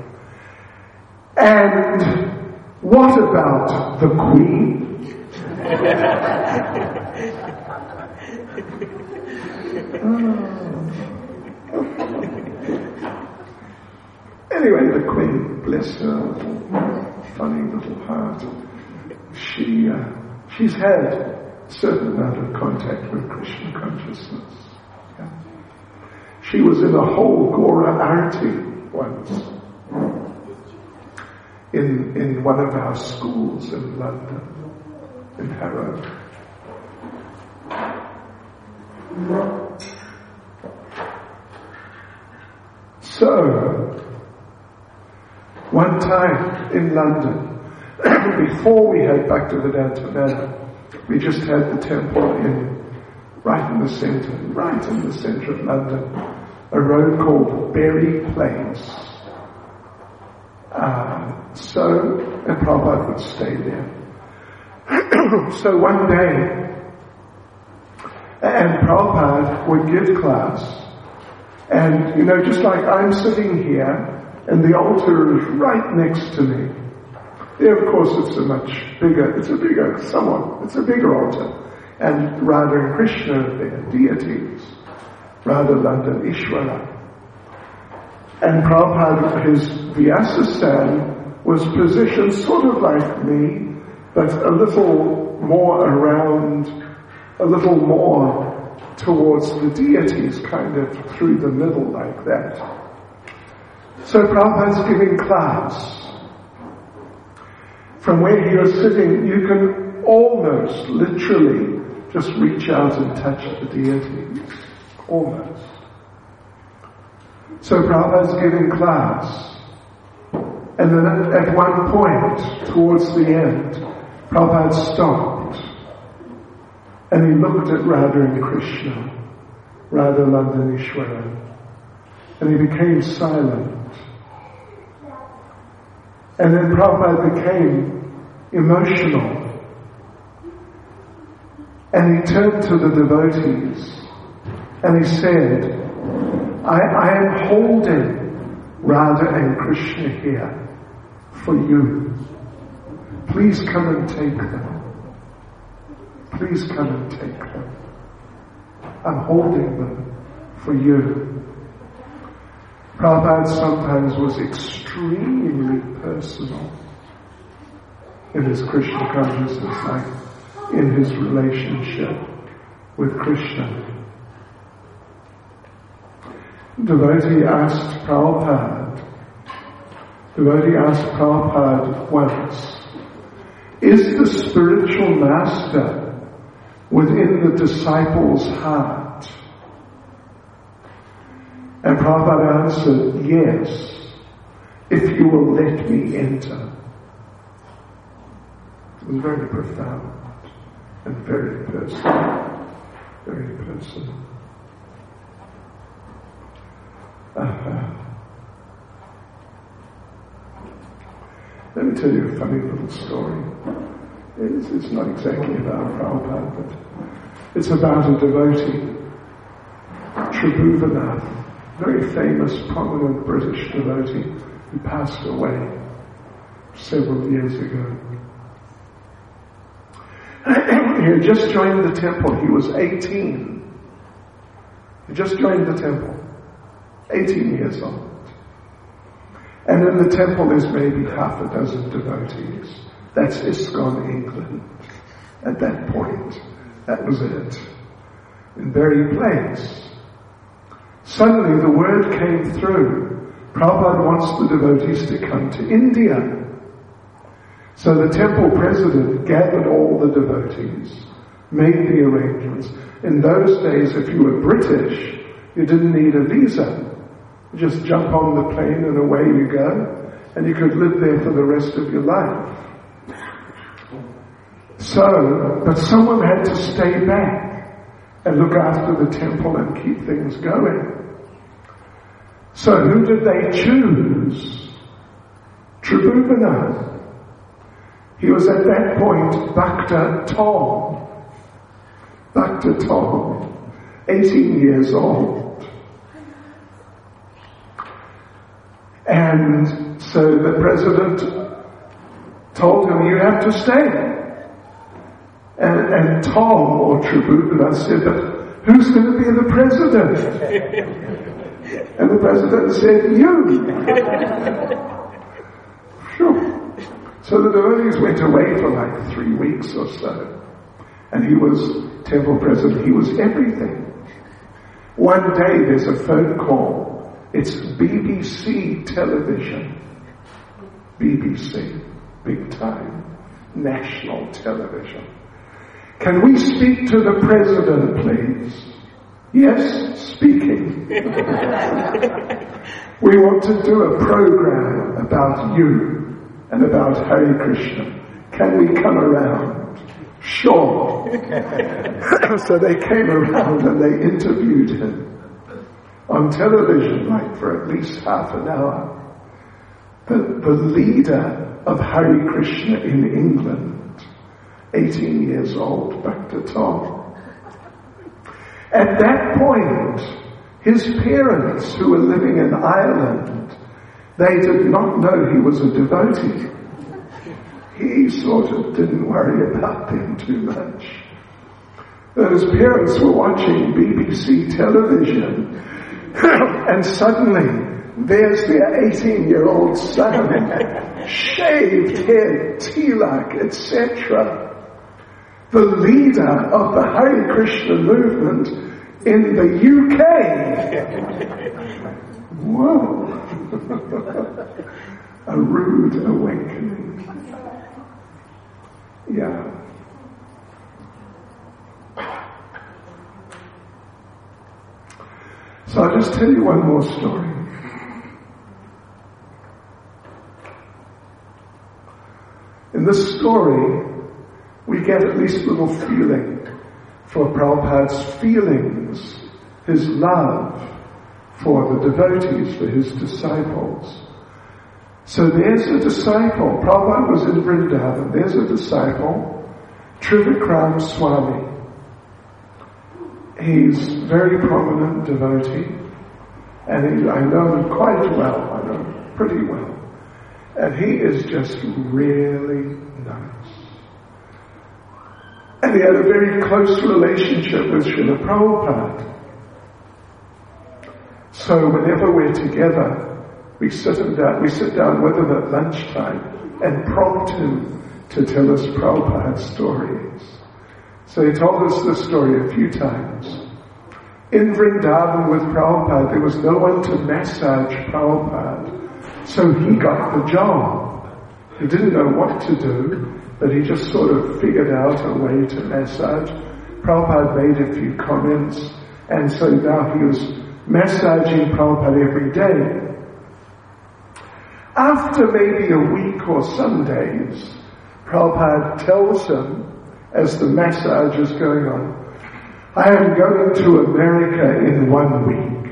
and what about the Queen? Anyway, the Queen, bless her funny little heart, she uh, she's had a certain amount of contact with Krishna consciousness. Yeah. She was in a whole Gora Arati once in in one of our schools in London, in Harrow. So, one time in London, before we had Bhaktivedanta Manor, we just had the temple in, right in the centre, right in the centre of London, a road called Berry Place. Uh, so, and Prabhupada would stay there. So one day, and Prabhupada would give class, and, you know, just like I'm sitting here, and the altar is right next to me. There, of course, it's a much bigger, it's a bigger, somewhat, it's a bigger altar. And Radha and Krishna are there, deities. Radha, London, Ishvara. And Prabhupada, his Vyasa-san, was positioned sort of like me, but a little more around, a little more towards the deities, kind of through the middle like that. So Prabhupada's giving class. From where he was sitting, you can almost, literally, just reach out and touch the deities. Almost. So Prabhupada's giving class. And then at one point, towards the end, Prabhupada stopped. And he looked at Radha and Krishna, Radha, London, Ishvara. And he became silent. And then Prabhupada became emotional. And he turned to the devotees and he said, I, I am holding Radha and Krishna here for you. Please come and take them. Please come and take them. I'm holding them for you. Prabhupada sometimes was extremely personal in his Krishna consciousness, like in his relationship with Krishna. Devotee asked Prabhupada, devotee asked Prabhupada once, is the spiritual master within the disciple's heart? And Prabhupada answered, yes, if you will let me enter. It was very profound and very personal. Very personal. Uh-huh. Let me tell you a funny little story. It's, it's not exactly about Prabhupada, but It's about a devotee, Tribhuvannath, very famous, prominent British devotee who passed away several years ago. He had just joined the temple. He was eighteen. He just joined the temple. eighteen years old. And in the temple there's maybe half a dozen devotees. That's ISKCON England. At that point, that was it. In very place. Suddenly the word came through. Prabhupada wants the devotees to come to India. So the temple president gathered all the devotees, made the arrangements. In those days, if you were British, you didn't need a visa. You just jump on the plane and away you go, and you could live there for the rest of your life. So, but someone had to stay back and look after the temple and keep things going. So who did they choose? Tribhuvannath. He was at that point Bhakta Tom. Bhakta Tom, eighteen years old. And so the president told him, you have to stay. And, and Tom, or Tribhuvannath, said, but who's going to be the president? And the president said, you. Sure. So the devotees went away for like three weeks or so. And he was temple president. He was everything. One day there's a phone call. It's B B C television. B B C. Big time. National television. Can we speak to the president, please? Yes, speaking. We want to do a program about you and about Hare Krishna. Can we come around? Sure. So they came around and they interviewed him on television, like for at least half an hour. The, the leader of Hare Krishna in England, eighteen years old, Bhakta Tom. At that point, his parents, who were living in Ireland, they did not know he was a devotee. He sort of didn't worry about them too much. But his parents were watching B B C television, and suddenly there's their eighteen-year-old son, shaved head, tilak, et cetera. The leader of the Hare Krishna movement in the U K. Whoa. A rude awakening. Yeah. So I'll just tell you one more story. In this story, we get at least a little feeling for Prabhupada's feelings, his love for the devotees, for his disciples. So there's a disciple. Prabhupada was in Vrindavan. There's a disciple, Trivikram Swami. He's a very prominent devotee, and he, I know him quite well. I know him pretty well. And he is just really nice. And he had a very close relationship with Srila Prabhupada. So whenever we're together, we sit him down, we sit down with him at lunchtime and prompt him to tell us Prabhupada's stories. So he told us this story a few times. In Vrindavan with Prabhupada, there was no one to massage Prabhupada, so he got the job. He didn't know what to do, but he just sort of figured out a way to massage. Prabhupada made a few comments, and so now he was massaging Prabhupada every day. After maybe a week or some days, Prabhupada tells him, as the massage is going on, I am going to America in one week.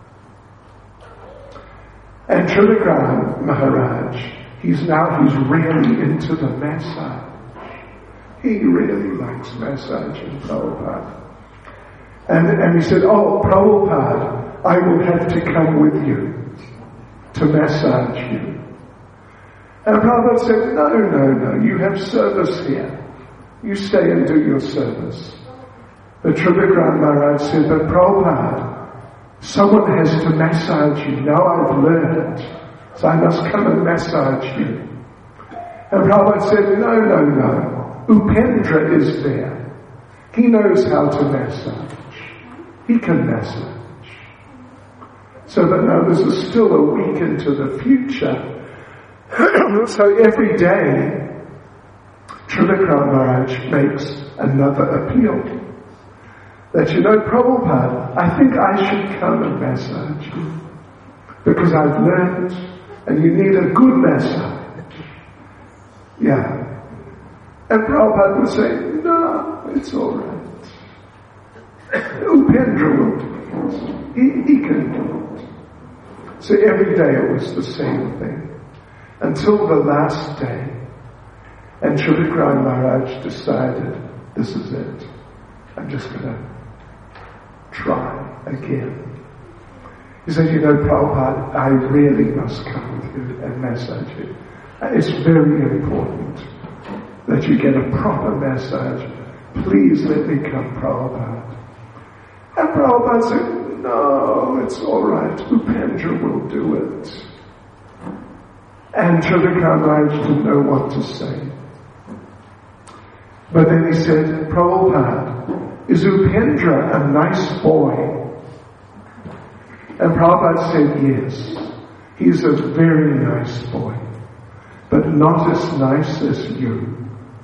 And Trivikram Maharaj, he's now, he's really into the massage. He really likes massaging Prabhupada. And, and he said, oh, Prabhupada, I will have to come with you to massage you. And Prabhupada said, no, no, no, you have service here. You stay and do your service. But Trivikram Maharaj said, but Prabhupada, someone has to massage you. Now I've learned, so I must come and massage you. And Prabhupada said, no, no, no. Upendra is there. He knows how to massage. He can massage. So that now this is still a week into the future. So every day, Trivikram Maharaj makes another appeal. That, you know, Prabhupada, I think I should come and massage you. Because I've learned, and you need a good massage. Yeah. And Prabhupada would say, no, it's all right. Upendra will do it. He, he can do it. So every day it was the same thing. Until the last day. And Trivikram Maharaj decided, this is it. I'm just going to try again. He said, you know, Prabhupada, I really must come with you and massage you. It's very important that you get a proper massage. Please let me come, Prabhupada. And Prabhupada said, no, it's all right. Upendra will do it. And Trivikram Maharaj didn't know what to say. But then he said, Prabhupada, is Upendra a nice boy? And Prabhupada said, yes. He's a very nice boy, but not as nice as you.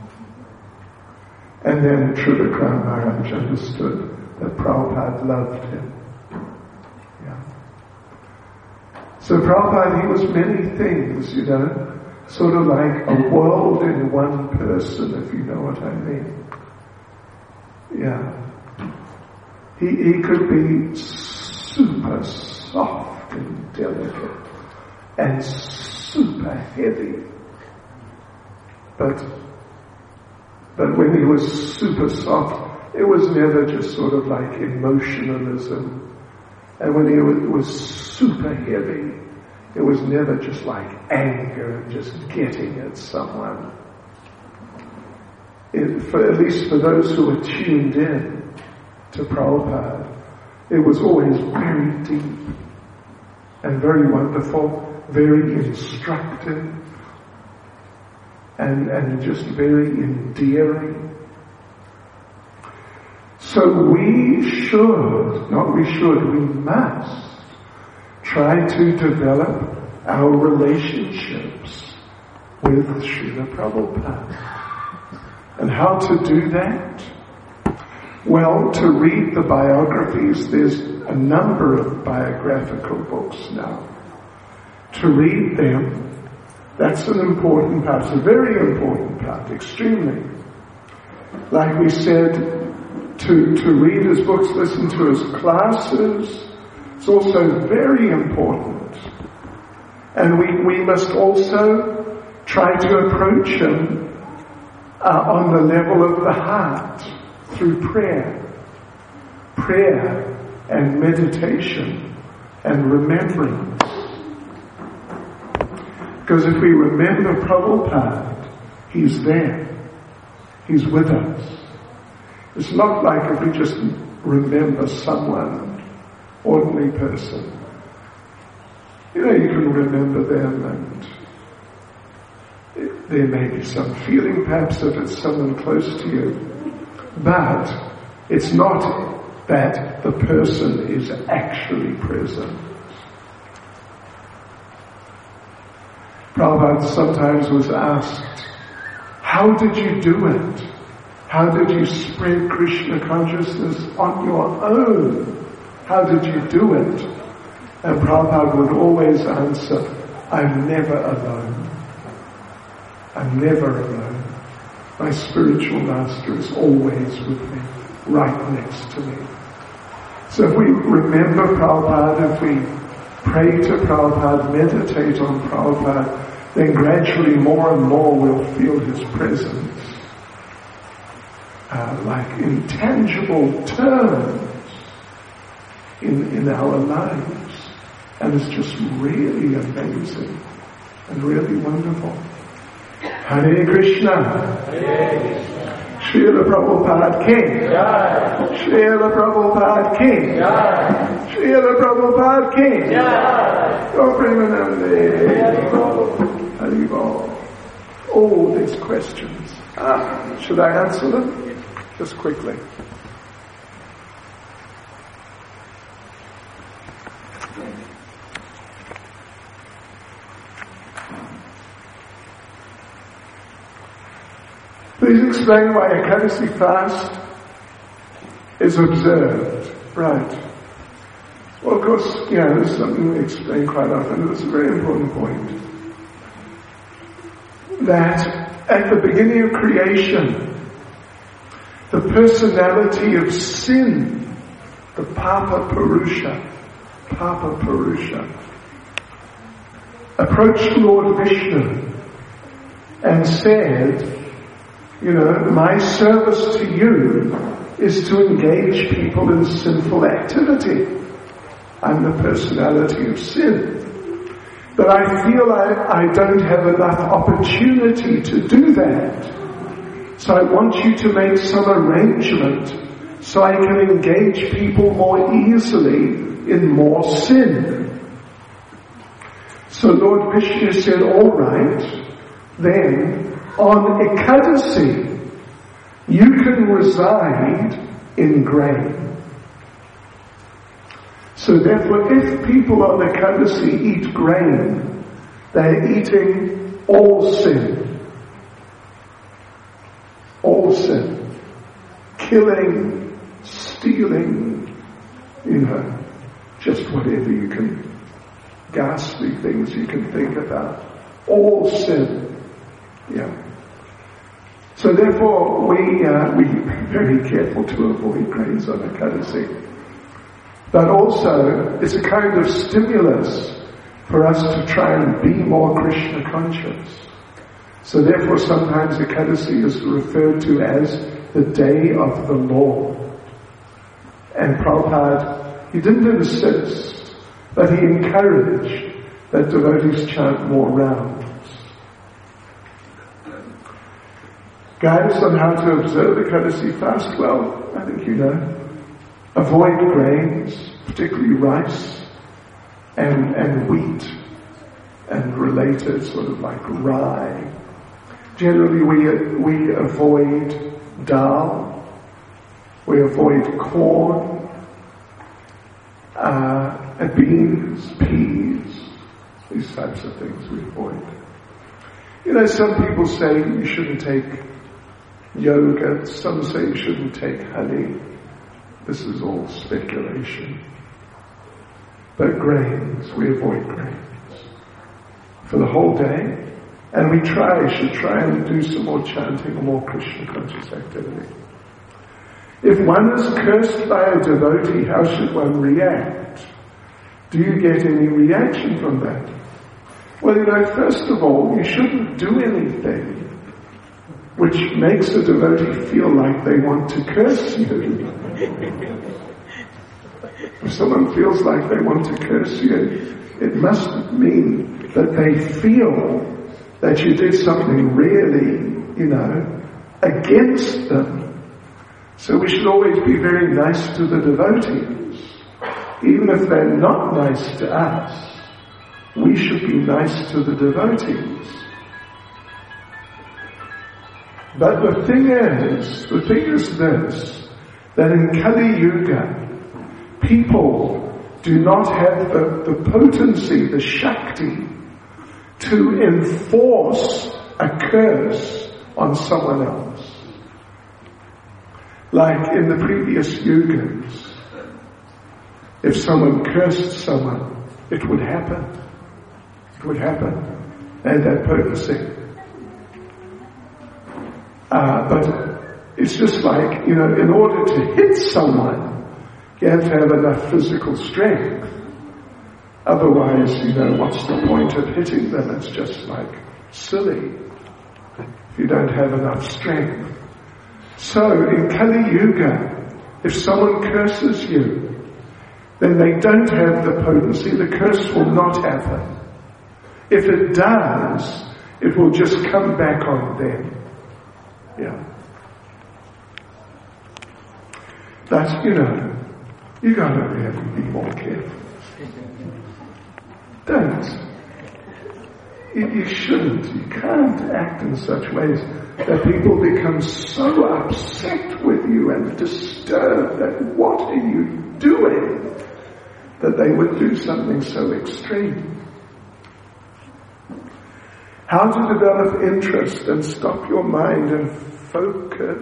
And then Trivikram Maharaj understood that Prabhupada loved him. Yeah. So Prabhupada, he was many things, you know, sort of like a world in one person, if you know what I mean. Yeah. He, he could be super soft and delicate and super heavy. But, but when he was super soft, it was never just sort of like emotionalism. And when he was super heavy, it was never just like anger and just getting at someone. It, for, at least for those who were tuned in to Prabhupada, it was always very deep and very wonderful, very instructive, and, and just very endearing. So we should, not we should, we must try to develop our relationships with Srila Prabhupada. And how to do that? Well, to read the biographies, there's a number of biographical books now. To read them, that's an important part. It's a very important part, extremely. Like we said, to, to read his books, listen to his classes, it's also very important. And we, we must also try to approach him uh, on the level of the heart, through prayer. Prayer and meditation and remembrance. Because if we remember Prabhupada, he's there. He's with us. It's not like if we just remember someone, ordinary person. You know, you can remember them and it, there may be some feeling perhaps if it's someone close to you. But it's not that the person is actually present. Prabhupada sometimes was asked, how did you do it? How did you spread Krishna consciousness on your own? How did you do it? And Prabhupada would always answer, I'm never alone. I'm never alone. My spiritual master is always with me, right next to me. So if we remember Prabhupada, if we pray to Prabhupada, meditate on Prabhupada, then gradually more and more we'll feel his presence. Uh, like intangible terms. in, in our lives. And it's just really amazing and really wonderful. Hare Krishna. Hare Krishna. Srila Prabhupada Ki. Jai. Srila Prabhupada Ki. Jai. Srila Prabhupada Ki. Jai. Go Premanande. Haribol. Haribol. Oh, there's questions. Ah, should I answer them? Just quickly. Please explain why Ekadasi fast is observed. Right. Well, of course, yeah, this is something we explain quite often. It's a very important point. That at the beginning of creation, the personality of sin, the Papa Purusha, Papa Purusha, approached Lord Vishnu and said, you know, my service to you is to engage people in sinful activity. I'm the personality of sin. But I feel I, I don't have enough opportunity to do that. So I want you to make some arrangement so I can engage people more easily in more sin. So Lord Vishnu said, all right, then on Ekadasi, you can reside in grain. So therefore, if people on Ekadasi eat grain, they're eating all sin. All sin. Killing, stealing, you know, just whatever you can, ghastly things you can think about. All sin. Yeah. So therefore, we uh, we be very careful to avoid grains on Ekadasi. But also, it's a kind of stimulus for us to try and be more Krishna conscious. So therefore, sometimes Ekadasi is referred to as the day of the Lord. And Prabhupada, he didn't insist, but he encouraged that devotees chant more rounds. Guidance on how to observe Ekadasi fast, well, I think you know. Avoid grains, particularly rice and, and wheat and related, sort of like rye. Generally we, we avoid dal, we avoid corn, uh, beans, peas, these types of things we avoid. You know, some people say you shouldn't take yogurt, some say you shouldn't take honey. This is all speculation. But grains, we avoid grains for the whole day. And we try, should try and do some more chanting or more Krishna conscious activity. If one is cursed by a devotee, how should one react? Do you get any reaction from that? Well, you know, first of all, you shouldn't do anything which makes a devotee feel like they want to curse you. If someone feels like they want to curse you, it must mean that they feel that you did something really, you know, against them. So we should always be very nice to the devotees. Even if they're not nice to us, we should be nice to the devotees. But the thing is, the thing is this, that in Kali Yuga, people do not have the, the potency, the Shakti, to enforce a curse on someone else. Like in the previous yugas, if someone cursed someone, it would happen. It would happen. They had that potency. Uh, but it's just like, you know, in order to hit someone, you have to have enough physical strength. Otherwise, you know, what's the point of hitting them? It's just like silly if you don't have enough strength. So in Kali Yuga, if someone curses you, then they don't have the potency. The curse will not have them. If it does, it will just come back on them. Yeah. But, you know, you gotta really be more careful. Don't. You, you shouldn't. You can't act in such ways that people become so upset with you and disturbed that what are you doing, that they would do something so extreme. How to develop interest and stop your mind and focus.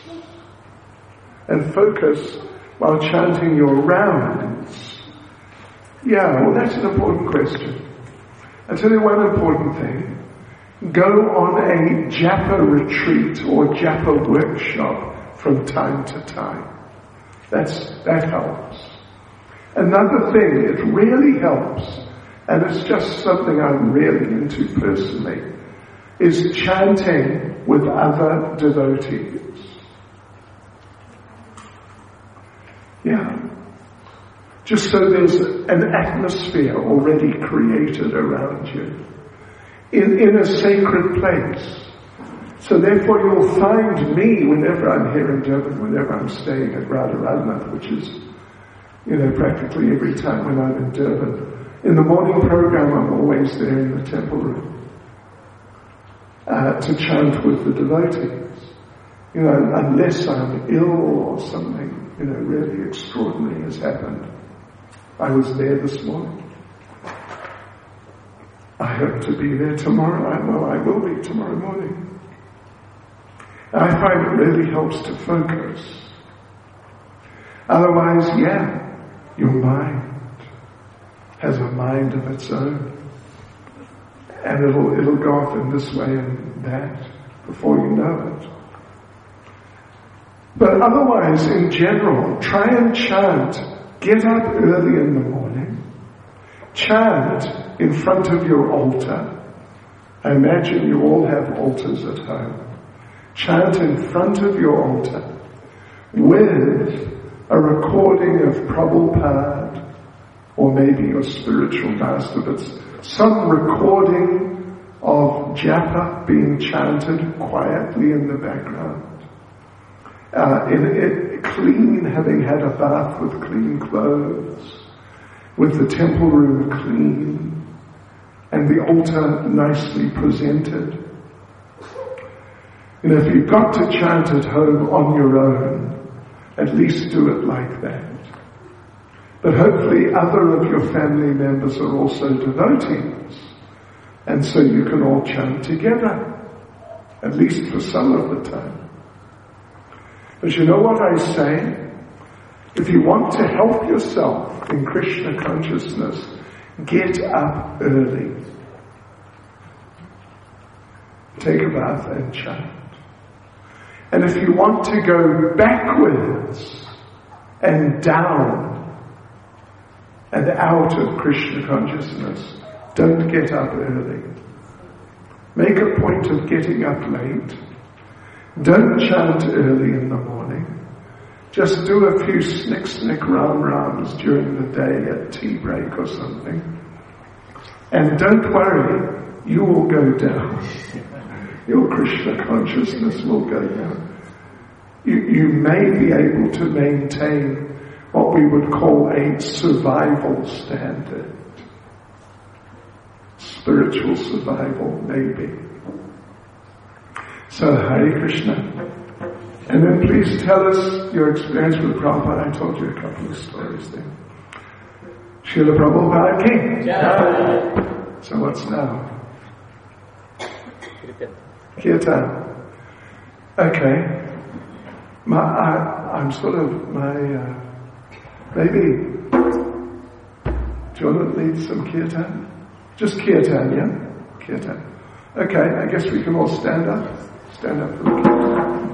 And focus while chanting your rounds. Yeah, well that's an important question. I'll tell you one important thing. Go on a japa retreat or japa workshop from time to time. That's, that helps. Another thing, it really helps, and it's just something I'm really into personally, is chanting with other devotees. Yeah. Just so there's an atmosphere already created around you. In, in a sacred place. So therefore you'll find me whenever I'm here in Durban, whenever I'm staying at Radharanath, which is, you know, practically every time when I'm in Durban. In the morning program I'm always there in the temple room. Uh, to chant with the devotees. You know, unless I'm ill or something, you know, really extraordinary has happened. I was there this morning. I hope to be there tomorrow. I know I will be tomorrow morning. I find it really helps to focus. Otherwise, yeah, your mind has a mind of its own. And it'll, it'll go off in this way and that before you know it. But otherwise, in general, try and chant. Get up early in the morning. Chant in front of your altar. I imagine you all have altars at home. Chant in front of your altar with a recording of Prabhupada or maybe your spiritual master, but some recording of japa being chanted quietly in the background. Uh, in, in clean, having had a bath with clean clothes, with the temple room clean, and the altar nicely presented. You know, if you've got to chant at home on your own, at least do it like that. But hopefully other of your family members are also devotees, and so you can all chant together, at least for some of the time. But you know what I say? If you want to help yourself in Krishna consciousness, get up early. Take a bath and chant. And if you want to go backwards and down and out of Krishna consciousness, don't get up early. Make a point of getting up late. Don't chant early in the morning. Just do a few snick snick ram rams during the day at tea break or something. And don't worry, you will go down. Your Krishna consciousness will go down. You, you may be able to maintain what we would call a survival standard. Spiritual survival, maybe. So, Hare Krishna. And then please tell us your experience with Prabhupada. I told you a couple of stories there. Srila Prabhupada King. Yeah. So what's now? Kirtan. Okay. My, I, I'm sort of, my, uh, maybe, do you want to lead some kirtan? Just kirtan, yeah? Kirtan. Okay, I guess we can all stand up. Stand up for the kirtan.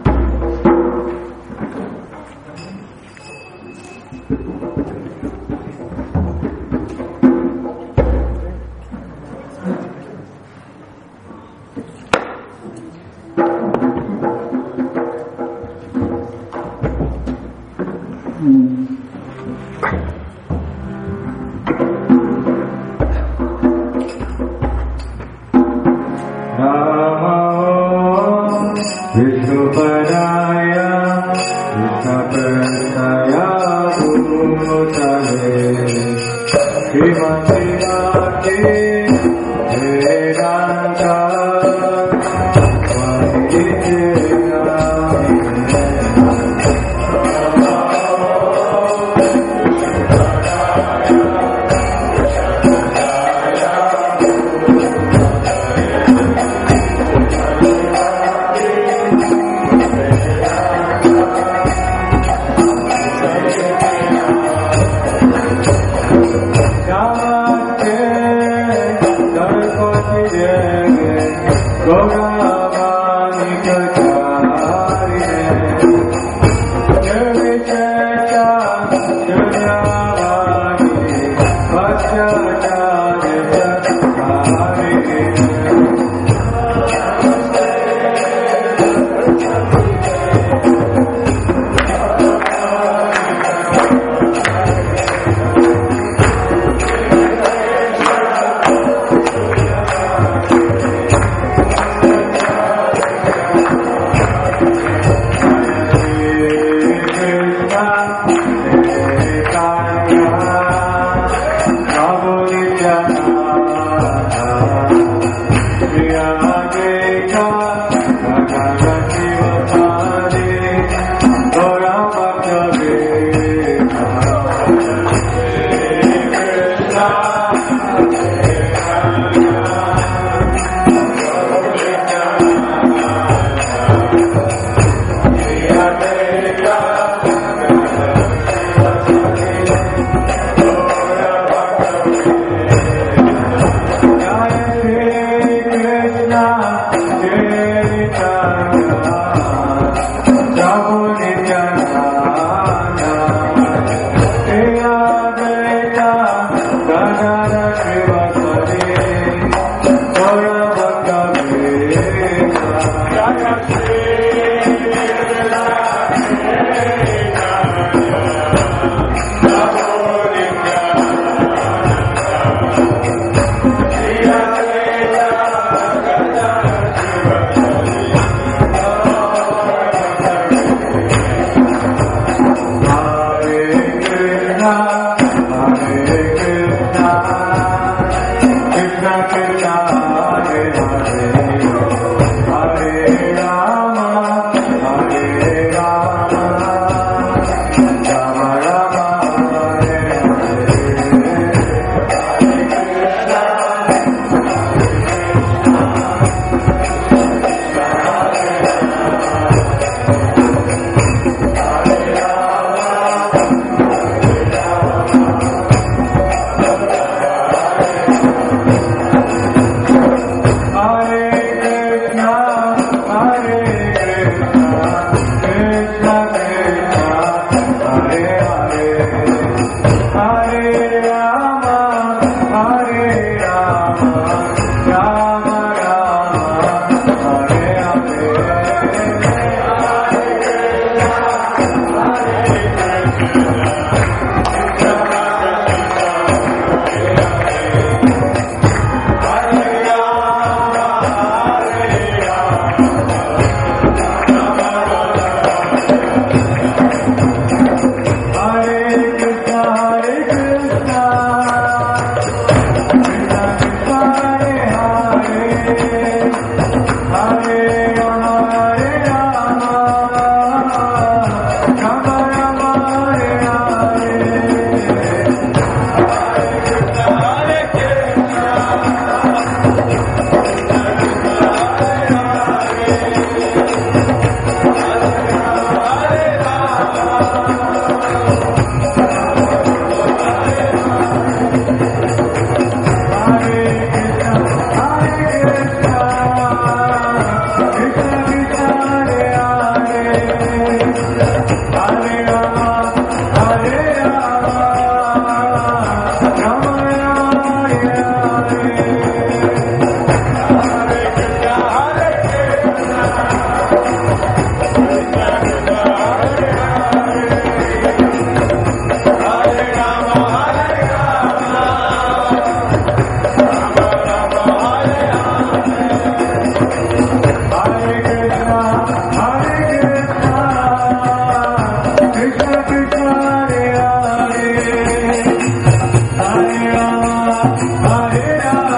Hare Rama